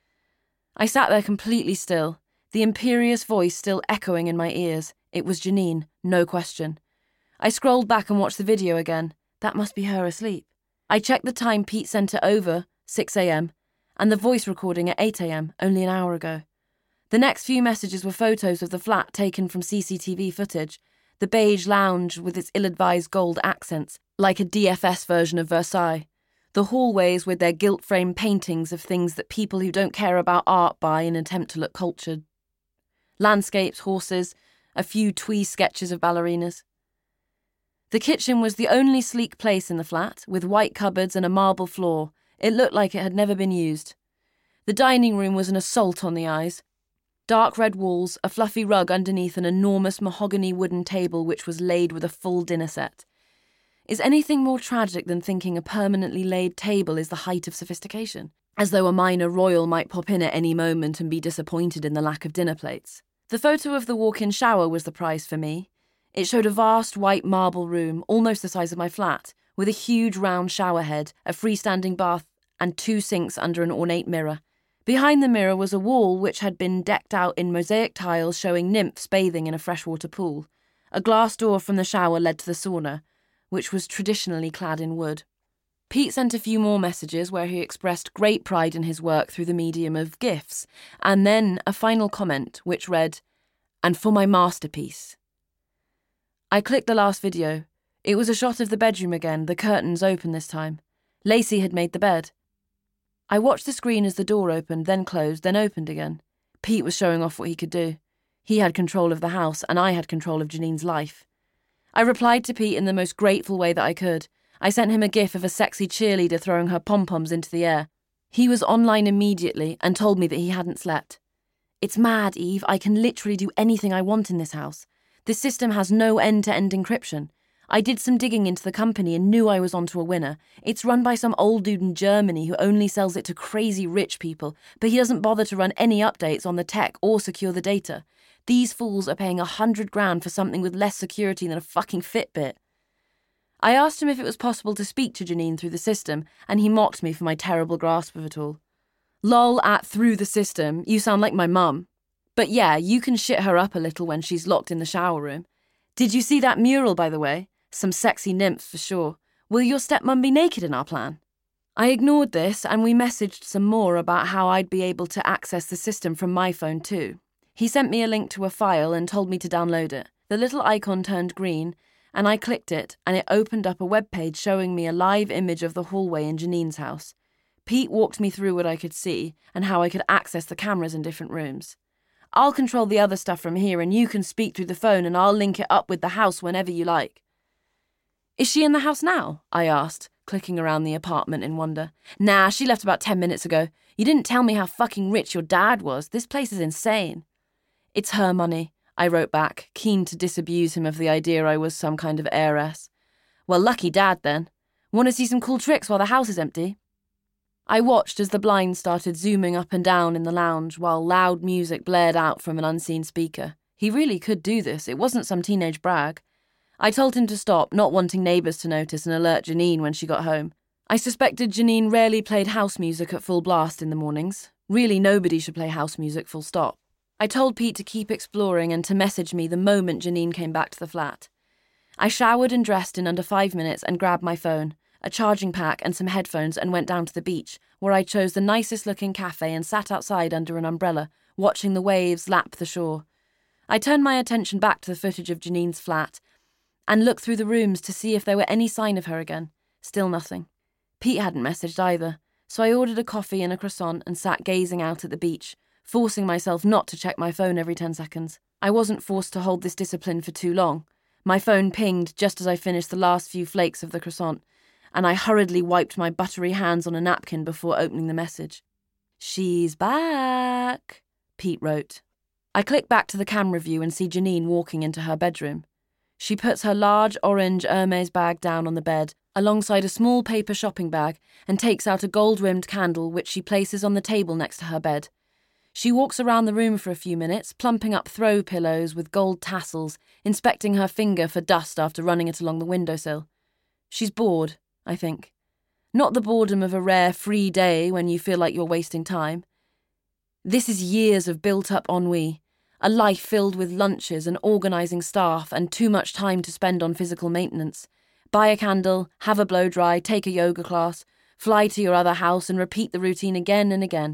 I sat there completely still, the imperious voice still echoing in my ears. It was Janine, no question. I scrolled back and watched the video again. That must be her asleep. I checked the time Pete sent it over, six a.m, and the voice recording at eight a.m, only an hour ago. The next few messages were photos of the flat taken from C C T V footage, the beige lounge with its ill-advised gold accents, like a D F S version of Versailles, the hallways with their gilt-frame paintings of things that people who don't care about art buy in an attempt to look cultured. Landscapes, horses, a few twee sketches of ballerinas. The kitchen was the only sleek place in the flat, with white cupboards and a marble floor. It looked like it had never been used. The dining room was an assault on the eyes. Dark red walls, a fluffy rug underneath an enormous mahogany wooden table which was laid with a full dinner set. Is anything more tragic than thinking a permanently laid table is the height of sophistication? As though a minor royal might pop in at any moment and be disappointed in the lack of dinner plates. The photo of the walk-in shower was the prize for me. It showed a vast white marble room, almost the size of my flat, with a huge round shower head, a freestanding bath, and two sinks under an ornate mirror. Behind the mirror was a wall which had been decked out in mosaic tiles showing nymphs bathing in a freshwater pool. A glass door from the shower led to the sauna, which was traditionally clad in wood. Pete sent a few more messages where he expressed great pride in his work through the medium of GIFs, and then a final comment which read, "And for my masterpiece." I clicked the last video. It was a shot of the bedroom again, the curtains open this time. Lacey had made the bed. I watched the screen as the door opened, then closed, then opened again. Pete was showing off what he could do. He had control of the house, and I had control of Janine's life. I replied to Pete in the most grateful way that I could. I sent him a gif of a sexy cheerleader throwing her pom-poms into the air. He was online immediately and told me that he hadn't slept. "It's mad, Eve. I can literally do anything I want in this house. This system has no end-to-end encryption. I did some digging into the company and knew I was onto a winner. It's run by some old dude in Germany who only sells it to crazy rich people, but he doesn't bother to run any updates on the tech or secure the data. These fools are paying a hundred grand for something with less security than a fucking Fitbit." I asked him if it was possible to speak to Janine through the system, and he mocked me for my terrible grasp of it all. "Lol at through the system, you sound like my mum. But yeah, you can shit her up a little when she's locked in the shower room. Did you see that mural, by the way? Some sexy nymphs for sure. Will your stepmum be naked in our plan?" I ignored this, and we messaged some more about how I'd be able to access the system from my phone too. He sent me a link to a file and told me to download it. The little icon turned green, and I clicked it, and it opened up a web page showing me a live image of the hallway in Janine's house. Pete walked me through what I could see and how I could access the cameras in different rooms. "I'll control the other stuff from here, and you can speak through the phone, and I'll link it up with the house whenever you like." "Is she in the house now?" I asked, clicking around the apartment in wonder. "Nah, she left about ten minutes ago. You didn't tell me how fucking rich your dad was. This place is insane." "It's her money," I wrote back, keen to disabuse him of the idea I was some kind of heiress. "Well, lucky dad, then. Want to see some cool tricks while the house is empty?" I watched as the blinds started zooming up and down in the lounge while loud music blared out from an unseen speaker. He really could do this. It wasn't some teenage brag. I told him to stop, not wanting neighbours to notice and alert Janine when she got home. I suspected Janine rarely played house music at full blast in the mornings. Really, nobody should play house music full stop. I told Pete to keep exploring and to message me the moment Janine came back to the flat. I showered and dressed in under five minutes and grabbed my phone, a charging pack and some headphones, and went down to the beach, where I chose the nicest looking cafe and sat outside under an umbrella, watching the waves lap the shore. I turned my attention back to the footage of Janine's flat and looked through the rooms to see if there were any sign of her again. Still nothing. Pete hadn't messaged either, so I ordered a coffee and a croissant and sat gazing out at the beach, forcing myself not to check my phone every ten seconds. I wasn't forced to hold this discipline for too long. My phone pinged just as I finished the last few flakes of the croissant, and I hurriedly wiped my buttery hands on a napkin before opening the message. "She's back," Pete wrote. I click back to the camera view and see Janine walking into her bedroom. She puts her large orange Hermes bag down on the bed, alongside a small paper shopping bag, and takes out a gold-rimmed candle which she places on the table next to her bed. She walks around the room for a few minutes, plumping up throw pillows with gold tassels, inspecting her finger for dust after running it along the windowsill. She's bored, I think. Not the boredom of a rare free day when you feel like you're wasting time. This is years of built-up ennui, a life filled with lunches and organising staff and too much time to spend on physical maintenance. Buy a candle, have a blow-dry, take a yoga class, fly to your other house and repeat the routine again and again.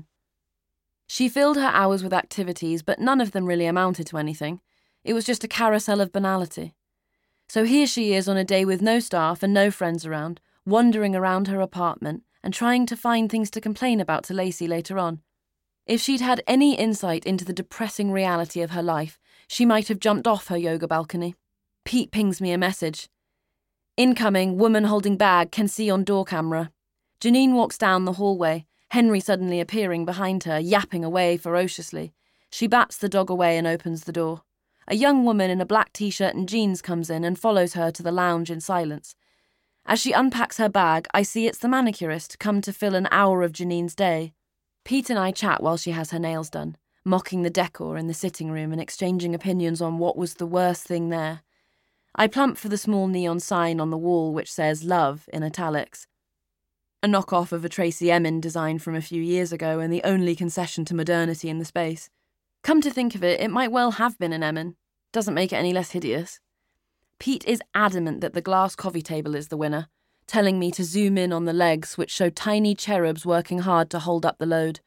She filled her hours with activities, but none of them really amounted to anything. It was just a carousel of banality. So here she is on a day with no staff and no friends around, wandering around her apartment and trying to find things to complain about to Lacey later on. If she'd had any insight into the depressing reality of her life, she might have jumped off her yoga balcony. Pete pings me a message. "Incoming, woman holding bag, can see on door camera." Janine walks down the hallway, Henry suddenly appearing behind her, yapping away ferociously. She bats the dog away and opens the door. A young woman in a black t-shirt and jeans comes in and follows her to the lounge in silence. As she unpacks her bag, I see it's the manicurist come to fill an hour of Janine's day. Pete and I chat while she has her nails done, mocking the decor in the sitting room and exchanging opinions on what was the worst thing there. I plump for the small neon sign on the wall which says "Love" in italics. A knockoff of a Tracy Emin design from a few years ago and the only concession to modernity in the space. Come to think of it, it might well have been an Emin. Doesn't make it any less hideous. Pete is adamant that the glass coffee table is the winner. telling me to zoom in on the legs, which show tiny cherubs working hard to hold up the load.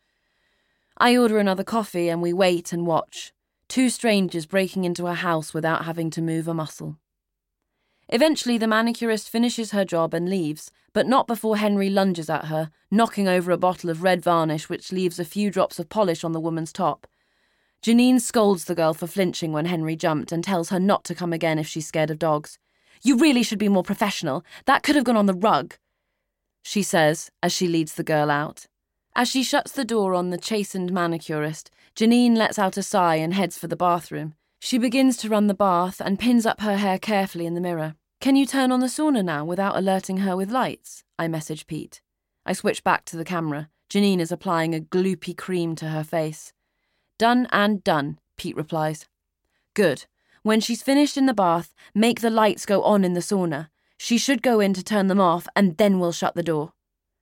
I order another coffee and we wait and watch, two strangers breaking into a house without having to move a muscle. Eventually, the manicurist finishes her job and leaves, but not before Henry lunges at her, knocking over a bottle of red varnish which leaves a few drops of polish on the woman's top. Janine scolds the girl for flinching when Henry jumped and tells her not to come again if she's scared of dogs. "You really should be more professional. That could have gone on the rug," she says as she leads the girl out. As she shuts the door on the chastened manicurist, Janine lets out a sigh and heads for the bathroom. She begins to run the bath and pins up her hair carefully in the mirror. "Can you turn on the sauna now without alerting her with lights?" I message Pete. I switch back to the camera. Janine is applying a gloopy cream to her face. "Done and done," Pete replies. "Good. When she's finished in the bath, make the lights go on in the sauna. She should go in to turn them off and then we'll shut the door."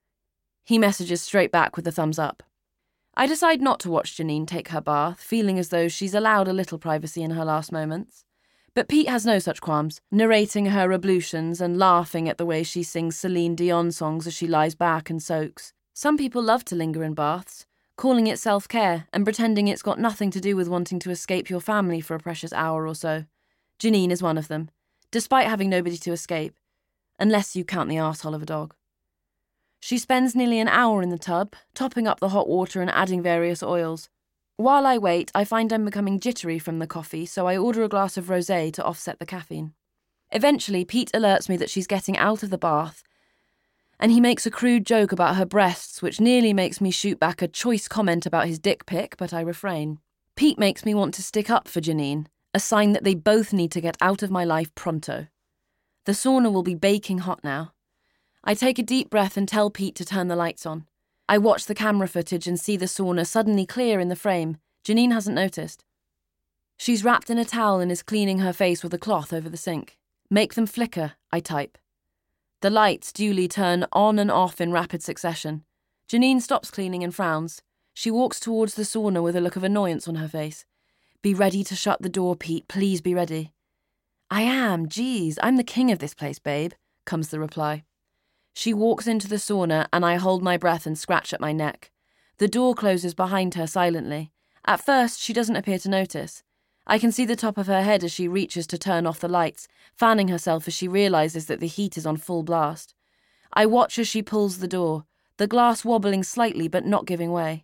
He messages straight back with a thumbs up. I decide not to watch Janine take her bath, feeling as though she's allowed a little privacy in her last moments. But Pete has no such qualms, narrating her ablutions and laughing at the way she sings Celine Dion songs as she lies back and soaks. Some people love to linger in baths, calling it self-care and pretending it's got nothing to do with wanting to escape your family for a precious hour or so. Janine is one of them, despite having nobody to escape, unless you count the arsehole of a dog. She spends nearly an hour in the tub, topping up the hot water and adding various oils. While I wait, I find I'm becoming jittery from the coffee, so I order a glass of rosé to offset the caffeine. Eventually, Pete alerts me that she's getting out of the bath, and he makes a crude joke about her breasts, which nearly makes me shoot back a choice comment about his dick pic, but I refrain. Pete makes me want to stick up for Janine, a sign that they both need to get out of my life pronto. The sauna will be baking hot now. I take a deep breath and tell Pete to turn the lights on. I watch the camera footage and see the sauna suddenly clear in the frame. Janine hasn't noticed. She's wrapped in a towel and is cleaning her face with a cloth over the sink. "Make them flicker," I type. The lights duly turn on and off in rapid succession. Janine stops cleaning and frowns. She walks towards the sauna with a look of annoyance on her face. "Be ready to shut the door, Pete. Please be ready." "I am. Geez, I'm the king of this place, babe," comes the reply. She walks into the sauna and I hold my breath and scratch at my neck. The door closes behind her silently. At first, she doesn't appear to notice. I can see the top of her head as she reaches to turn off the lights, fanning herself as she realises that the heat is on full blast. I watch as she pulls the door, the glass wobbling slightly but not giving way.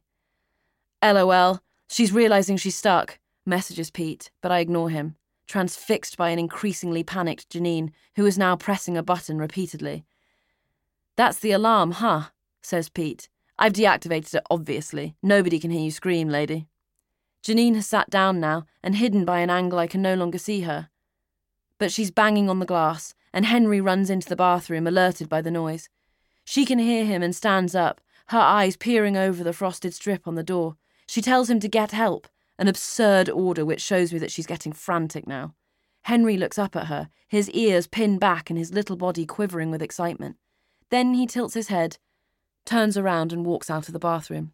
"LOL, she's realising she's stuck," messages Pete, but I ignore him, transfixed by an increasingly panicked Janine, who is now pressing a button repeatedly. "That's the alarm, huh?" says Pete. "I've deactivated it, obviously. Nobody can hear you scream, lady." Janine has sat down now and hidden by an angle I can no longer see her. But she's banging on the glass, and Henry runs into the bathroom, alerted by the noise. She can hear him and stands up, her eyes peering over the frosted strip on the door. She tells him to get help, an absurd order which shows me that she's getting frantic now. Henry looks up at her, his ears pinned back and his little body quivering with excitement. Then he tilts his head, turns around and walks out of the bathroom.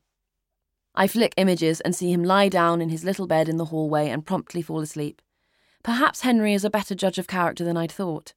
I flick images and see him lie down in his little bed in the hallway and promptly fall asleep. Perhaps Henry is a better judge of character than I'd thought.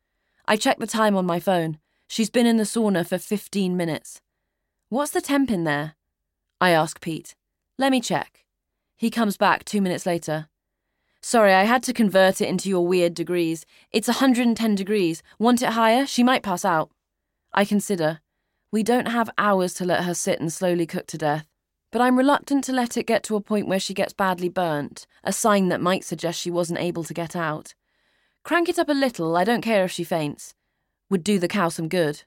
I check the time on my phone. She's been in the sauna for fifteen minutes. "What's the temp in there?" I ask Pete. "Let me check." He comes back two minutes later. "Sorry, I had to convert it into your weird degrees. It's one hundred ten degrees. Want it higher? She might pass out." I consider. We don't have hours to let her sit and slowly cook to death. But I'm reluctant to let it get to a point where she gets badly burnt, a sign that might suggest she wasn't able to get out. Crank it up a little, I don't care if she faints. Would do the cow some good.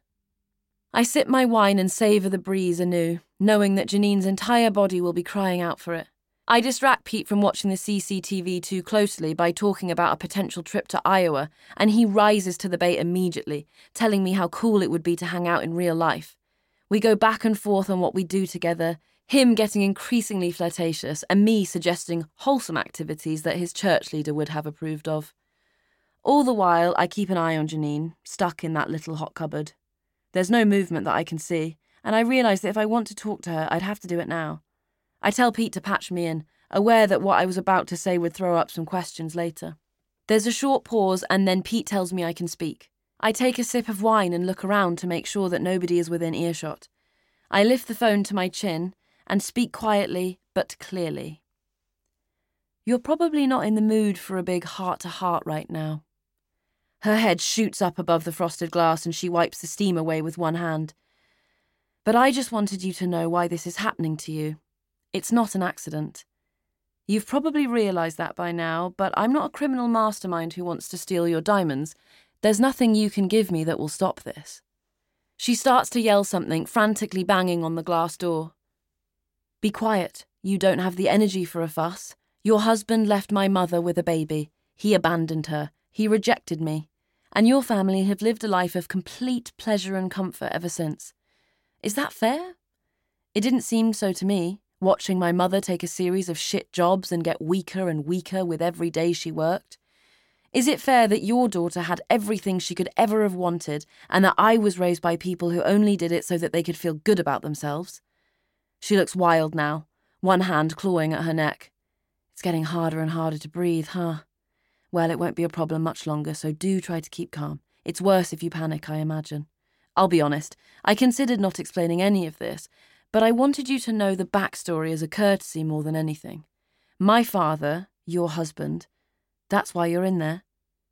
I sip my wine and savour the breeze anew, knowing that Janine's entire body will be crying out for it. I distract Pete from watching the C C T V too closely by talking about a potential trip to Iowa, and he rises to the bait immediately, telling me how cool it would be to hang out in real life. We go back and forth on what we do together, him getting increasingly flirtatious and me suggesting wholesome activities that his church leader would have approved of. All the while, I keep an eye on Janine, stuck in that little hot cupboard. There's no movement that I can see, and I realise that if I want to talk to her, I'd have to do it now. I tell Pete to patch me in, aware that what I was about to say would throw up some questions later. There's a short pause, and then Pete tells me I can speak. I take a sip of wine and look around to make sure that nobody is within earshot. I lift the phone to my chin and speak quietly but clearly. You're probably not in the mood for a big heart-to-heart right now. Her head shoots up above the frosted glass and she wipes the steam away with one hand. But I just wanted you to know why this is happening to you. It's not an accident. You've probably realised that by now, but I'm not a criminal mastermind who wants to steal your diamonds. There's nothing you can give me that will stop this. She starts to yell something, frantically banging on the glass door. Be quiet. You don't have the energy for a fuss. Your husband left my mother with a baby. He abandoned her. He rejected me. And your family have lived a life of complete pleasure and comfort ever since. Is that fair? It didn't seem so to me, watching my mother take a series of shit jobs and get weaker and weaker with every day she worked. Is it fair that your daughter had everything she could ever have wanted and that I was raised by people who only did it so that they could feel good about themselves? She looks wild now, one hand clawing at her neck. It's getting harder and harder to breathe, huh? Well, it won't be a problem much longer, so do try to keep calm. It's worse if you panic, I imagine. I'll be honest, I considered not explaining any of this, but I wanted you to know the backstory as a courtesy more than anything. My father, your husband, that's why you're in there.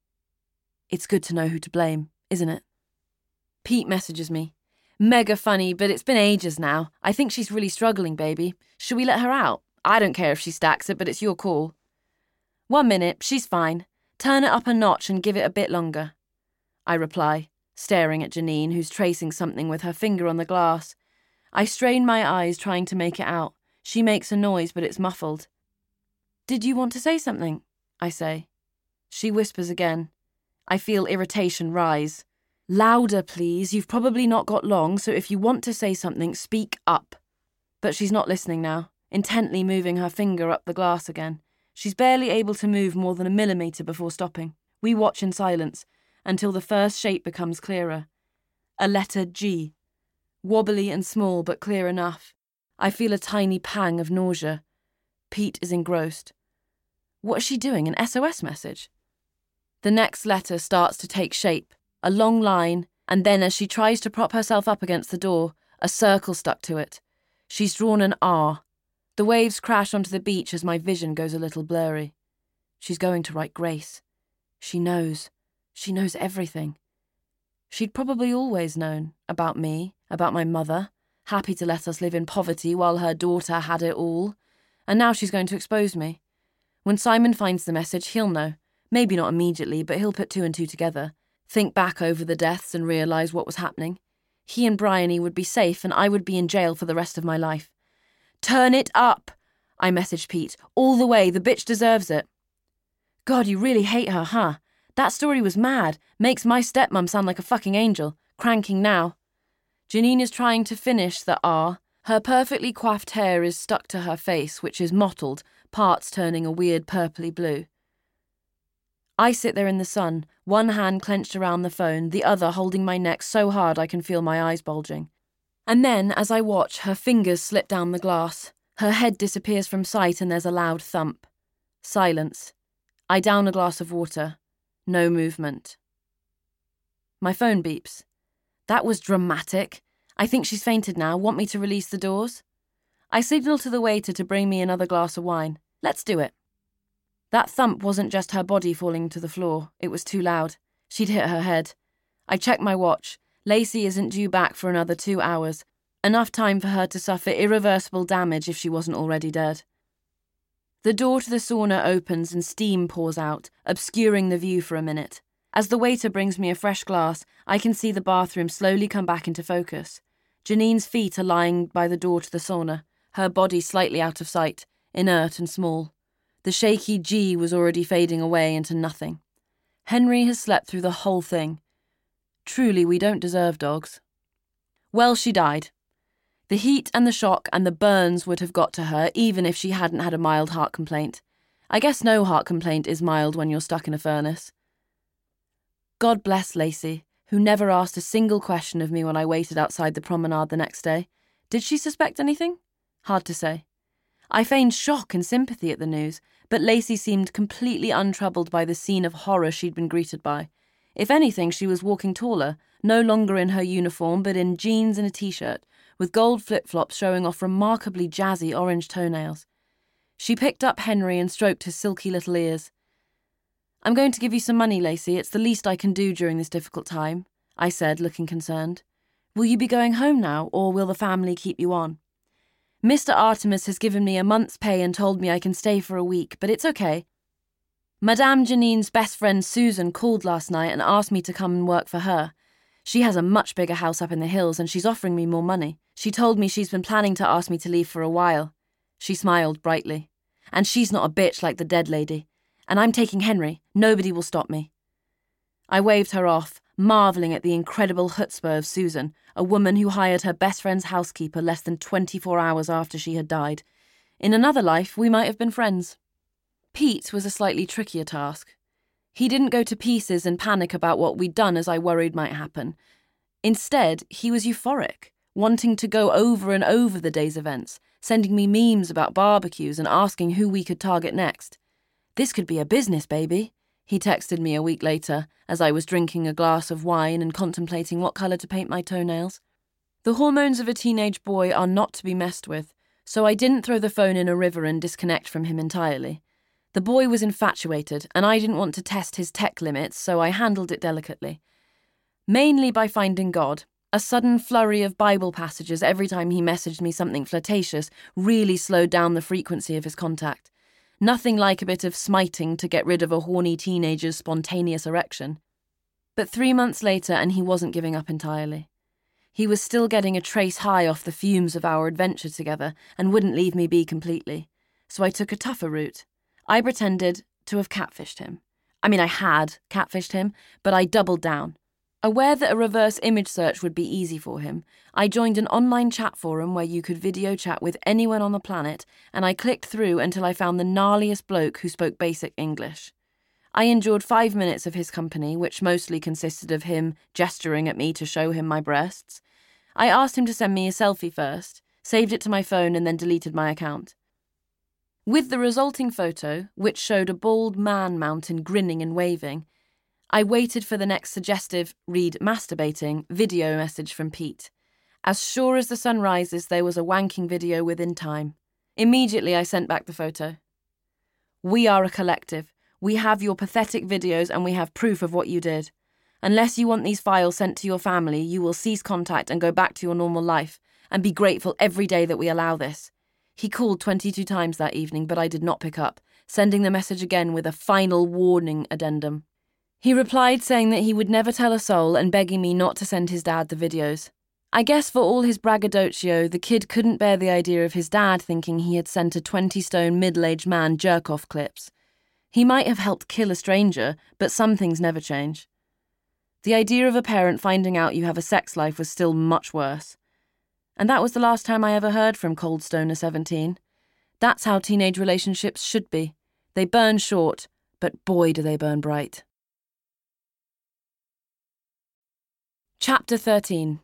It's good to know who to blame, isn't it? Pete messages me. Mega funny, but it's been ages now. I think she's really struggling, baby. Should we let her out? I don't care if she stacks it, but it's your call. One minute, she's fine. Turn it up a notch and give it a bit longer. I reply, staring at Janine, who's tracing something with her finger on the glass. I strain my eyes trying to make it out. She makes a noise, but it's muffled. Did you want to say something? I say. She whispers again. I feel irritation rise. Louder, please. You've probably not got long, so if you want to say something, speak up. But she's not listening now, intently moving her finger up the glass again. She's barely able to move more than a millimetre before stopping. We watch in silence until the first shape becomes clearer. A letter G. Wobbly and small, but clear enough. I feel a tiny pang of nausea. Pete is engrossed. What is she doing, an S O S message? The next letter starts to take shape, a long line, and then as she tries to prop herself up against the door, a circle stuck to it. She's drawn an R. The waves crash onto the beach as my vision goes a little blurry. She's going to write Grace. She knows. She knows everything. She'd probably always known about me, about my mother, happy to let us live in poverty while her daughter had it all. And now she's going to expose me. When Simon finds the message, he'll know. Maybe not immediately, but he'll put two and two together, think back over the deaths and realise what was happening. He and Bryony would be safe and I would be in jail for the rest of my life. Turn it up, I messaged Pete. All the way, the bitch deserves it. God, you really hate her, huh? That story was mad. Makes my stepmom sound like a fucking angel. Cranking now. Janine is trying to finish the R. Her perfectly coiffed hair is stuck to her face, which is mottled, parts turning a weird purpley blue. I sit there in the sun, one hand clenched around the phone, the other holding my neck so hard I can feel my eyes bulging. And then, as I watch, her fingers slip down the glass. Her head disappears from sight and there's a loud thump. Silence. I down a glass of water. No movement. My phone beeps. That was dramatic. I think she's fainted now. Want me to release the doors? I signal to the waiter to bring me another glass of wine. Let's do it. That thump wasn't just her body falling to the floor. It was too loud. She'd hit her head. I check my watch. Lacey isn't due back for another two hours. Enough time for her to suffer irreversible damage if she wasn't already dead. The door to the sauna opens and steam pours out, obscuring the view for a minute. As the waiter brings me a fresh glass, I can see the bathroom slowly come back into focus. Janine's feet are lying by the door to the sauna, her body slightly out of sight, inert and small. The shaky G was already fading away into nothing. Henry has slept through the whole thing. Truly, we don't deserve dogs. Well, she died. The heat and the shock and the burns would have got to her even if she hadn't had a mild heart complaint. I guess no heart complaint is mild when you're stuck in a furnace. God bless Lacey, who never asked a single question of me when I waited outside the promenade the next day. Did she suspect anything? Hard to say. I feigned shock and sympathy at the news, but Lacey seemed completely untroubled by the scene of horror she'd been greeted by. If anything, she was walking taller, no longer in her uniform but in jeans and a t-shirt, with gold flip-flops showing off remarkably jazzy orange toenails. She picked up Henry and stroked his silky little ears. "I'm going to give you some money, Lacey. It's the least I can do during this difficult time," I said, looking concerned. "Will you be going home now, or will the family keep you on?" "Mister Artemis has given me a month's pay and told me I can stay for a week, but it's okay. Madame Janine's best friend Susan called last night and asked me to come and work for her. She has a much bigger house up in the hills and she's offering me more money. She told me she's been planning to ask me to leave for a while." She smiled brightly. "And she's not a bitch like the dead lady. And I'm taking Henry. Nobody will stop me." I waved her off, marvelling at the incredible chutzpah of Susan, a woman who hired her best friend's housekeeper less than twenty-four hours after she had died. In another life, we might have been friends. Pete was a slightly trickier task. He didn't go to pieces and panic about what we'd done as I worried might happen. Instead, he was euphoric, wanting to go over and over the day's events, sending me memes about barbecues and asking who we could target next. "This could be a business, baby," he texted me a week later as I was drinking a glass of wine and contemplating what colour to paint my toenails. The hormones of a teenage boy are not to be messed with, so I didn't throw the phone in a river and disconnect from him entirely. The boy was infatuated, and I didn't want to test his tech limits, so I handled it delicately. Mainly by finding God. A sudden flurry of Bible passages every time he messaged me something flirtatious really slowed down the frequency of his contact. Nothing like a bit of smiting to get rid of a horny teenager's spontaneous erection. But three months later, and he wasn't giving up entirely. He was still getting a trace high off the fumes of our adventure together and wouldn't leave me be completely. So I took a tougher route. I pretended to have catfished him. I mean, I had catfished him, but I doubled down. Aware that a reverse image search would be easy for him, I joined an online chat forum where you could video chat with anyone on the planet, and I clicked through until I found the gnarliest bloke who spoke basic English. I endured five minutes of his company, which mostly consisted of him gesturing at me to show him my breasts. I asked him to send me a selfie first, saved it to my phone, and then deleted my account. With the resulting photo, which showed a bald man mountain grinning and waving, I waited for the next suggestive, read masturbating, video message from Pete. As sure as the sun rises, there was a wanking video within time. Immediately, I sent back the photo. "We are a collective. We have your pathetic videos and we have proof of what you did. Unless you want these files sent to your family, you will cease contact and go back to your normal life, and be grateful every day that we allow this." He called twenty-two times that evening, but I did not pick up, sending the message again with a final warning addendum. He replied saying that he would never tell a soul and begging me not to send his dad the videos. I guess for all his braggadocio, the kid couldn't bear the idea of his dad thinking he had sent a twenty-stone middle-aged man jerk-off clips. He might have helped kill a stranger, but some things never change. The idea of a parent finding out you have a sex life was still much worse. And that was the last time I ever heard from Cold Stoner seventeen. That's how teenage relationships should be. They burn short, but boy do they burn bright. Chapter thirteen.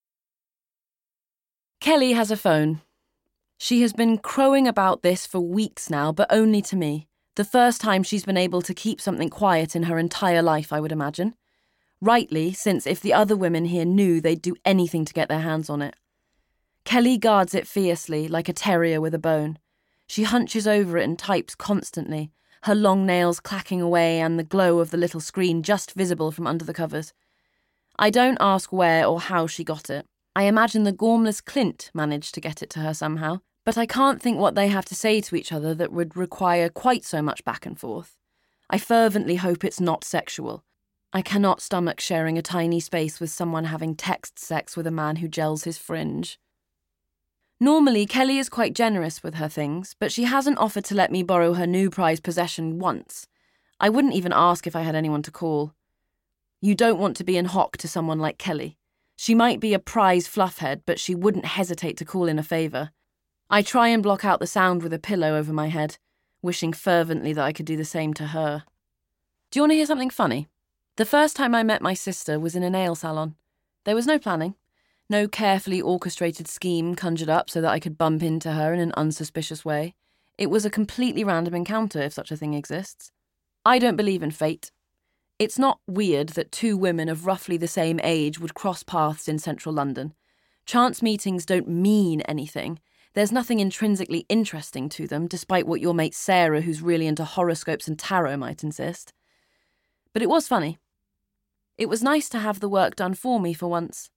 Kelly has a phone. She has been crowing about this for weeks now, but only to me. The first time she's been able to keep something quiet in her entire life, I would imagine. Rightly, since if the other women here knew, they'd do anything to get their hands on it. Kelly guards it fiercely, like a terrier with a bone. She hunches over it and types constantly, her long nails clacking away and the glow of the little screen just visible from under the covers. I don't ask where or how she got it. I imagine the gormless Clint managed to get it to her somehow, but I can't think what they have to say to each other that would require quite so much back and forth. I fervently hope it's not sexual. I cannot stomach sharing a tiny space with someone having text sex with a man who gels his fringe. Normally, Kelly is quite generous with her things, but she hasn't offered to let me borrow her new prized possession once. I wouldn't even ask if I had anyone to call. You don't want to be in hock to someone like Kelly. She might be a prize fluffhead, but she wouldn't hesitate to call in a favour. I try and block out the sound with a pillow over my head, wishing fervently that I could do the same to her. Do you want to hear something funny? The first time I met my sister was in a nail salon. There was no planning. No carefully orchestrated scheme conjured up so that I could bump into her in an unsuspicious way. It was a completely random encounter, if such a thing exists. I don't believe in fate. It's not weird that two women of roughly the same age would cross paths in central London. Chance meetings don't mean anything. There's nothing intrinsically interesting to them, despite what your mate Sarah, who's really into horoscopes and tarot, might insist. But it was funny. It was nice to have the work done for me for once.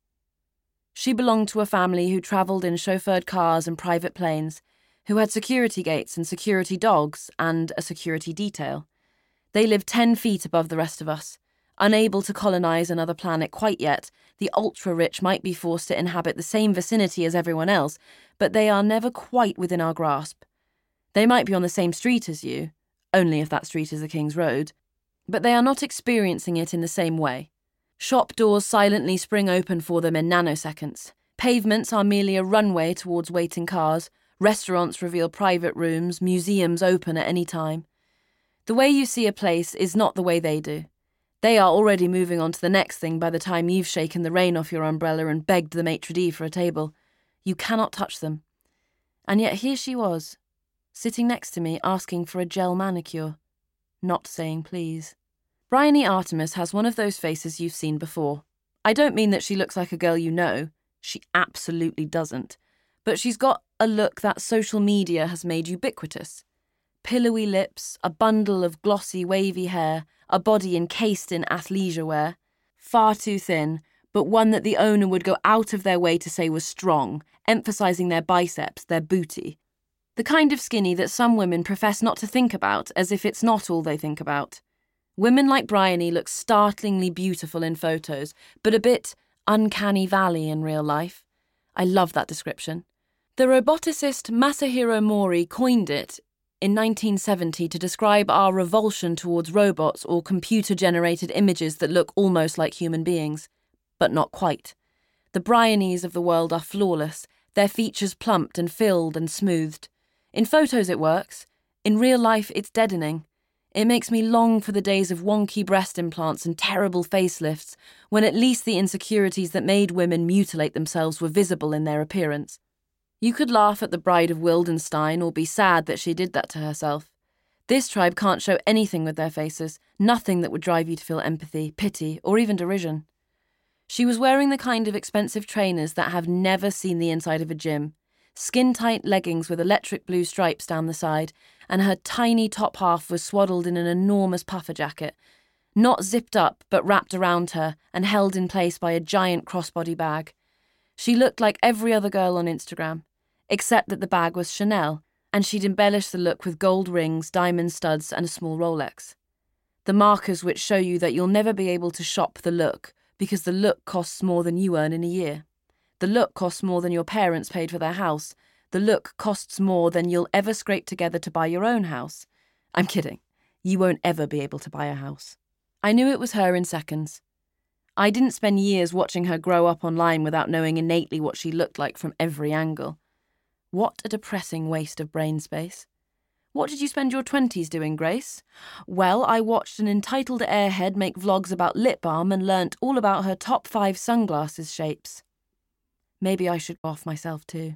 She belonged to a family who travelled in chauffeured cars and private planes, who had security gates and security dogs and a security detail. They lived ten feet above the rest of us. Unable to colonise another planet quite yet, the ultra-rich might be forced to inhabit the same vicinity as everyone else, but they are never quite within our grasp. They might be on the same street as you, only if that street is the King's Road, but they are not experiencing it in the same way. Shop doors silently spring open for them in nanoseconds. Pavements are merely a runway towards waiting cars. Restaurants reveal private rooms. Museums open at any time. The way you see a place is not the way they do. They are already moving on to the next thing by the time you've shaken the rain off your umbrella and begged the maitre d' for a table. You cannot touch them. And yet here she was, sitting next to me asking for a gel manicure, not saying please. Bryony Artemis has one of those faces you've seen before. I don't mean that she looks like a girl you know. She absolutely doesn't. But she's got a look that social media has made ubiquitous. Pillowy lips, a bundle of glossy, wavy hair, a body encased in athleisure wear. Far too thin, but one that the owner would go out of their way to say was strong, emphasising their biceps, their booty. The kind of skinny that some women profess not to think about, as if it's not all they think about. Women like Bryony look startlingly beautiful in photos, but a bit uncanny valley in real life. I love that description. The roboticist Masahiro Mori coined it in nineteen seventy to describe our revulsion towards robots or computer-generated images that look almost like human beings, but not quite. The Bryonies of the world are flawless, their features plumped and filled and smoothed. In photos it works. In real life it's deadening. It makes me long for the days of wonky breast implants and terrible facelifts, when at least the insecurities that made women mutilate themselves were visible in their appearance. You could laugh at the Bride of Wildenstein or be sad that she did that to herself. This tribe can't show anything with their faces, nothing that would drive you to feel empathy, pity, or even derision. She was wearing the kind of expensive trainers that have never seen the inside of a gym, skin-tight leggings with electric blue stripes down the side, and her tiny top half was swaddled in an enormous puffer jacket, not zipped up but wrapped around her and held in place by a giant crossbody bag. She looked like every other girl on Instagram, except that the bag was Chanel, and she'd embellished the look with gold rings, diamond studs, and a small Rolex. The markers which show you that you'll never be able to shop the look, because the look costs more than you earn in a year. The look costs more than your parents paid for their house. The look costs more than you'll ever scrape together to buy your own house. I'm kidding. You won't ever be able to buy a house. I knew it was her in seconds. I didn't spend years watching her grow up online without knowing innately what she looked like from every angle. What a depressing waste of brain space. What did you spend your twenties doing, Grace? Well, I watched an entitled airhead make vlogs about lip balm and learnt all about her top five sunglasses shapes. Maybe I should go off myself too.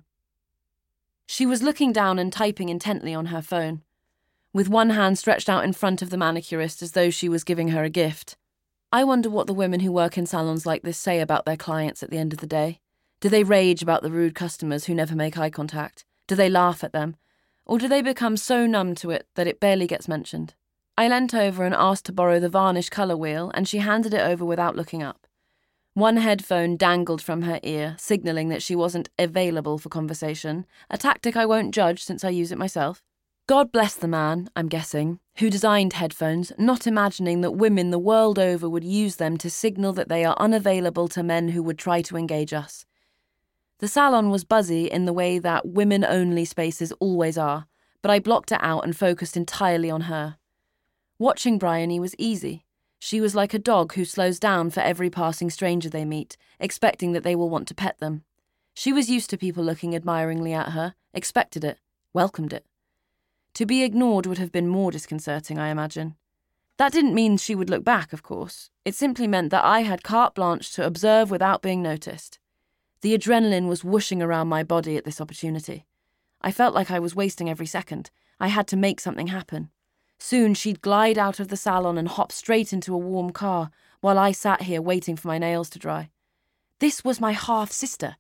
She was looking down and typing intently on her phone, with one hand stretched out in front of the manicurist as though she was giving her a gift. I wonder what the women who work in salons like this say about their clients at the end of the day. Do they rage about the rude customers who never make eye contact? Do they laugh at them? Or do they become so numb to it that it barely gets mentioned? I leant over and asked to borrow the varnish colour wheel, and she handed it over without looking up. One headphone dangled from her ear, signalling that she wasn't available for conversation, a tactic I won't judge since I use it myself. God bless the man, I'm guessing, who designed headphones, not imagining that women the world over would use them to signal that they are unavailable to men who would try to engage us. The salon was buzzy in the way that women-only spaces always are, but I blocked it out and focused entirely on her. Watching Bryony was easy. She was like a dog who slows down for every passing stranger they meet, expecting that they will want to pet them. She was used to people looking admiringly at her, expected it, welcomed it. To be ignored would have been more disconcerting, I imagine. That didn't mean she would look back, of course. It simply meant that I had carte blanche to observe without being noticed. The adrenaline was whooshing around my body at this opportunity. I felt like I was wasting every second. I had to make something happen. Soon she'd glide out of the salon and hop straight into a warm car while I sat here waiting for my nails to dry. This was my half-sister.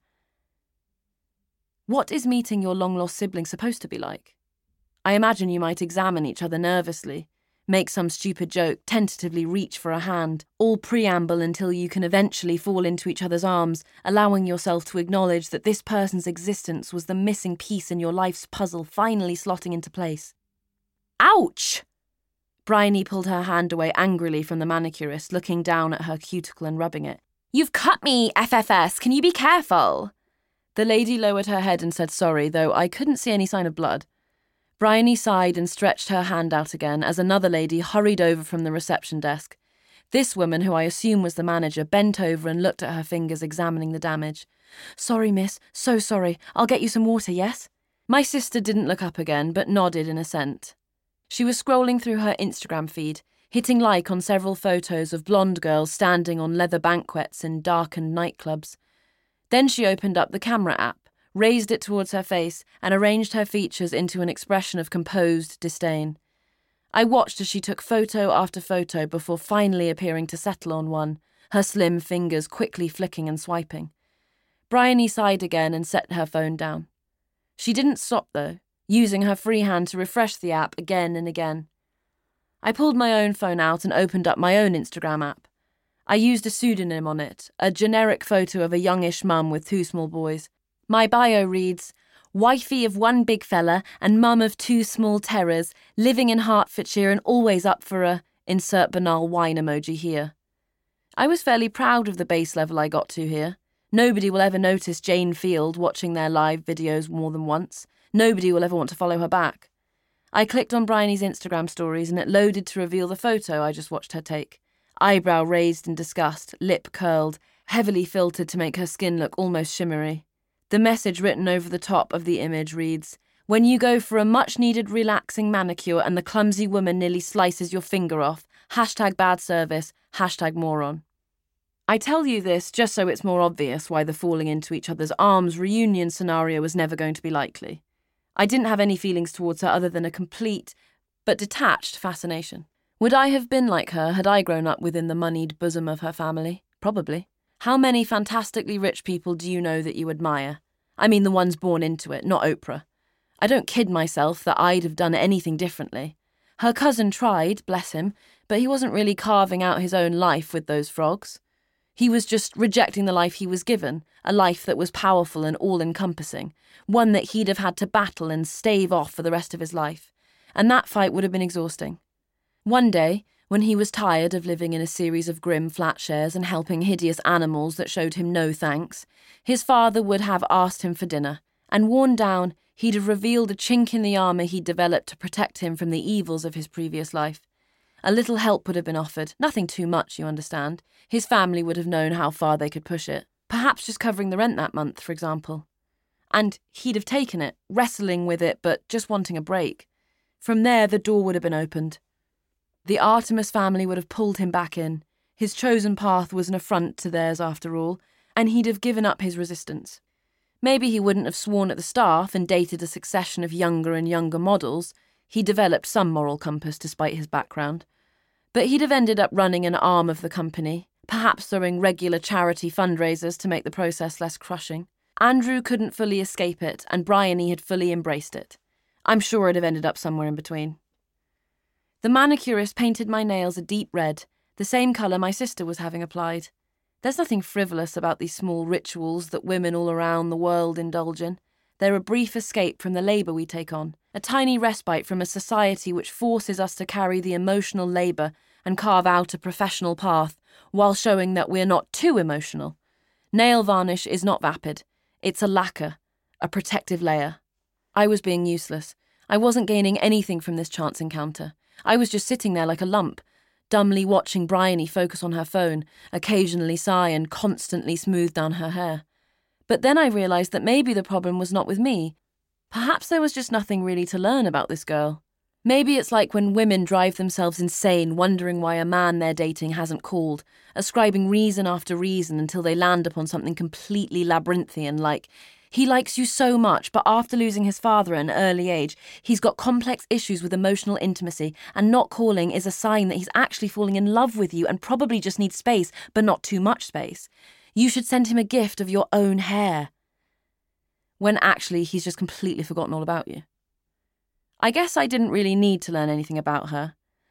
What is meeting your long-lost sibling supposed to be like? I imagine you might examine each other nervously, make some stupid joke, tentatively reach for a hand, all preamble until you can eventually fall into each other's arms, allowing yourself to acknowledge that this person's existence was the missing piece in your life's puzzle finally slotting into place. Ouch! Bryony pulled her hand away angrily from the manicurist, looking down at her cuticle and rubbing it. You've cut me, F F S, can you be careful? The lady lowered her head and said sorry, though I couldn't see any sign of blood. Bryony sighed and stretched her hand out again as another lady hurried over from the reception desk. This woman, who I assume was the manager, bent over and looked at her fingers, examining the damage. Sorry, miss, so sorry. I'll get you some water, yes? My sister didn't look up again, but nodded in assent. She was scrolling through her Instagram feed, hitting like on several photos of blonde girls standing on leather banquets in darkened nightclubs. Then she opened up the camera app, raised it towards her face, and arranged her features into an expression of composed disdain. I watched as she took photo after photo before finally appearing to settle on one, her slim fingers quickly flicking and swiping. Bryony sighed again and set her phone down. She didn't stop, though, using her free hand to refresh the app again and again. I pulled my own phone out and opened up my own Instagram app. I used a pseudonym on it, a generic photo of a youngish mum with two small boys. My bio reads, wifey of one big fella and mum of two small terrors, living in Hertfordshire and always up for a, insert banal wine emoji here. I was fairly proud of the base level I got to here. Nobody will ever notice Jane Field watching their live videos more than once. Nobody will ever want to follow her back. I clicked on Bryony's Instagram stories and it loaded to reveal the photo I just watched her take. Eyebrow raised in disgust, lip curled, heavily filtered to make her skin look almost shimmery. The message written over the top of the image reads, when you go for a much-needed relaxing manicure and the clumsy woman nearly slices your finger off, hashtag bad service, hashtag moron. I tell you this just so it's more obvious why the falling into each other's arms reunion scenario was never going to be likely. I didn't have any feelings towards her other than a complete, but detached fascination. Would I have been like her had I grown up within the moneyed bosom of her family? Probably. How many fantastically rich people do you know that you admire? I mean the ones born into it, not Oprah. I don't kid myself that I'd have done anything differently. Her cousin tried, bless him, but he wasn't really carving out his own life with those frogs. He was just rejecting the life he was given, a life that was powerful and all-encompassing, one that he'd have had to battle and stave off for the rest of his life. And that fight would have been exhausting. One day, when he was tired of living in a series of grim flat shares and helping hideous animals that showed him no thanks, his father would have asked him for dinner, and worn down, he'd have revealed a chink in the armour he'd developed to protect him from the evils of his previous life. A little help would have been offered, nothing too much, you understand. His family would have known how far they could push it, perhaps just covering the rent that month, for example. And he'd have taken it, wrestling with it, but just wanting a break. From there, the door would have been opened. The Artemis family would have pulled him back in. His chosen path was an affront to theirs after all, and he'd have given up his resistance. Maybe he wouldn't have sworn at the staff and dated a succession of younger and younger models. He developed some moral compass despite his background. But he'd have ended up running an arm of the company, perhaps throwing regular charity fundraisers to make the process less crushing. Andrew couldn't fully escape it, and Bryony had fully embraced it. I'm sure it'd have ended up somewhere in between. The manicurist painted my nails a deep red, the same colour my sister was having applied. There's nothing frivolous about these small rituals that women all around the world indulge in. They're a brief escape from the labour we take on, a tiny respite from a society which forces us to carry the emotional labour and carve out a professional path while showing that we're not too emotional. Nail varnish is not vapid. It's a lacquer, a protective layer. I was being useless. I wasn't gaining anything from this chance encounter. I was just sitting there like a lump, dumbly watching Bryony focus on her phone, occasionally sigh and constantly smooth down her hair. But then I realised that maybe the problem was not with me. Perhaps there was just nothing really to learn about this girl. Maybe it's like when women drive themselves insane wondering why a man they're dating hasn't called, ascribing reason after reason until they land upon something completely labyrinthian like, He likes you so much, but after losing his father at an early age, he's got complex issues with emotional intimacy, and not calling is a sign that he's actually falling in love with you and probably just needs space, but not too much space. You should send him a gift of your own hair. When actually he's just completely forgotten all about you. I guess I didn't really need to learn anything about her.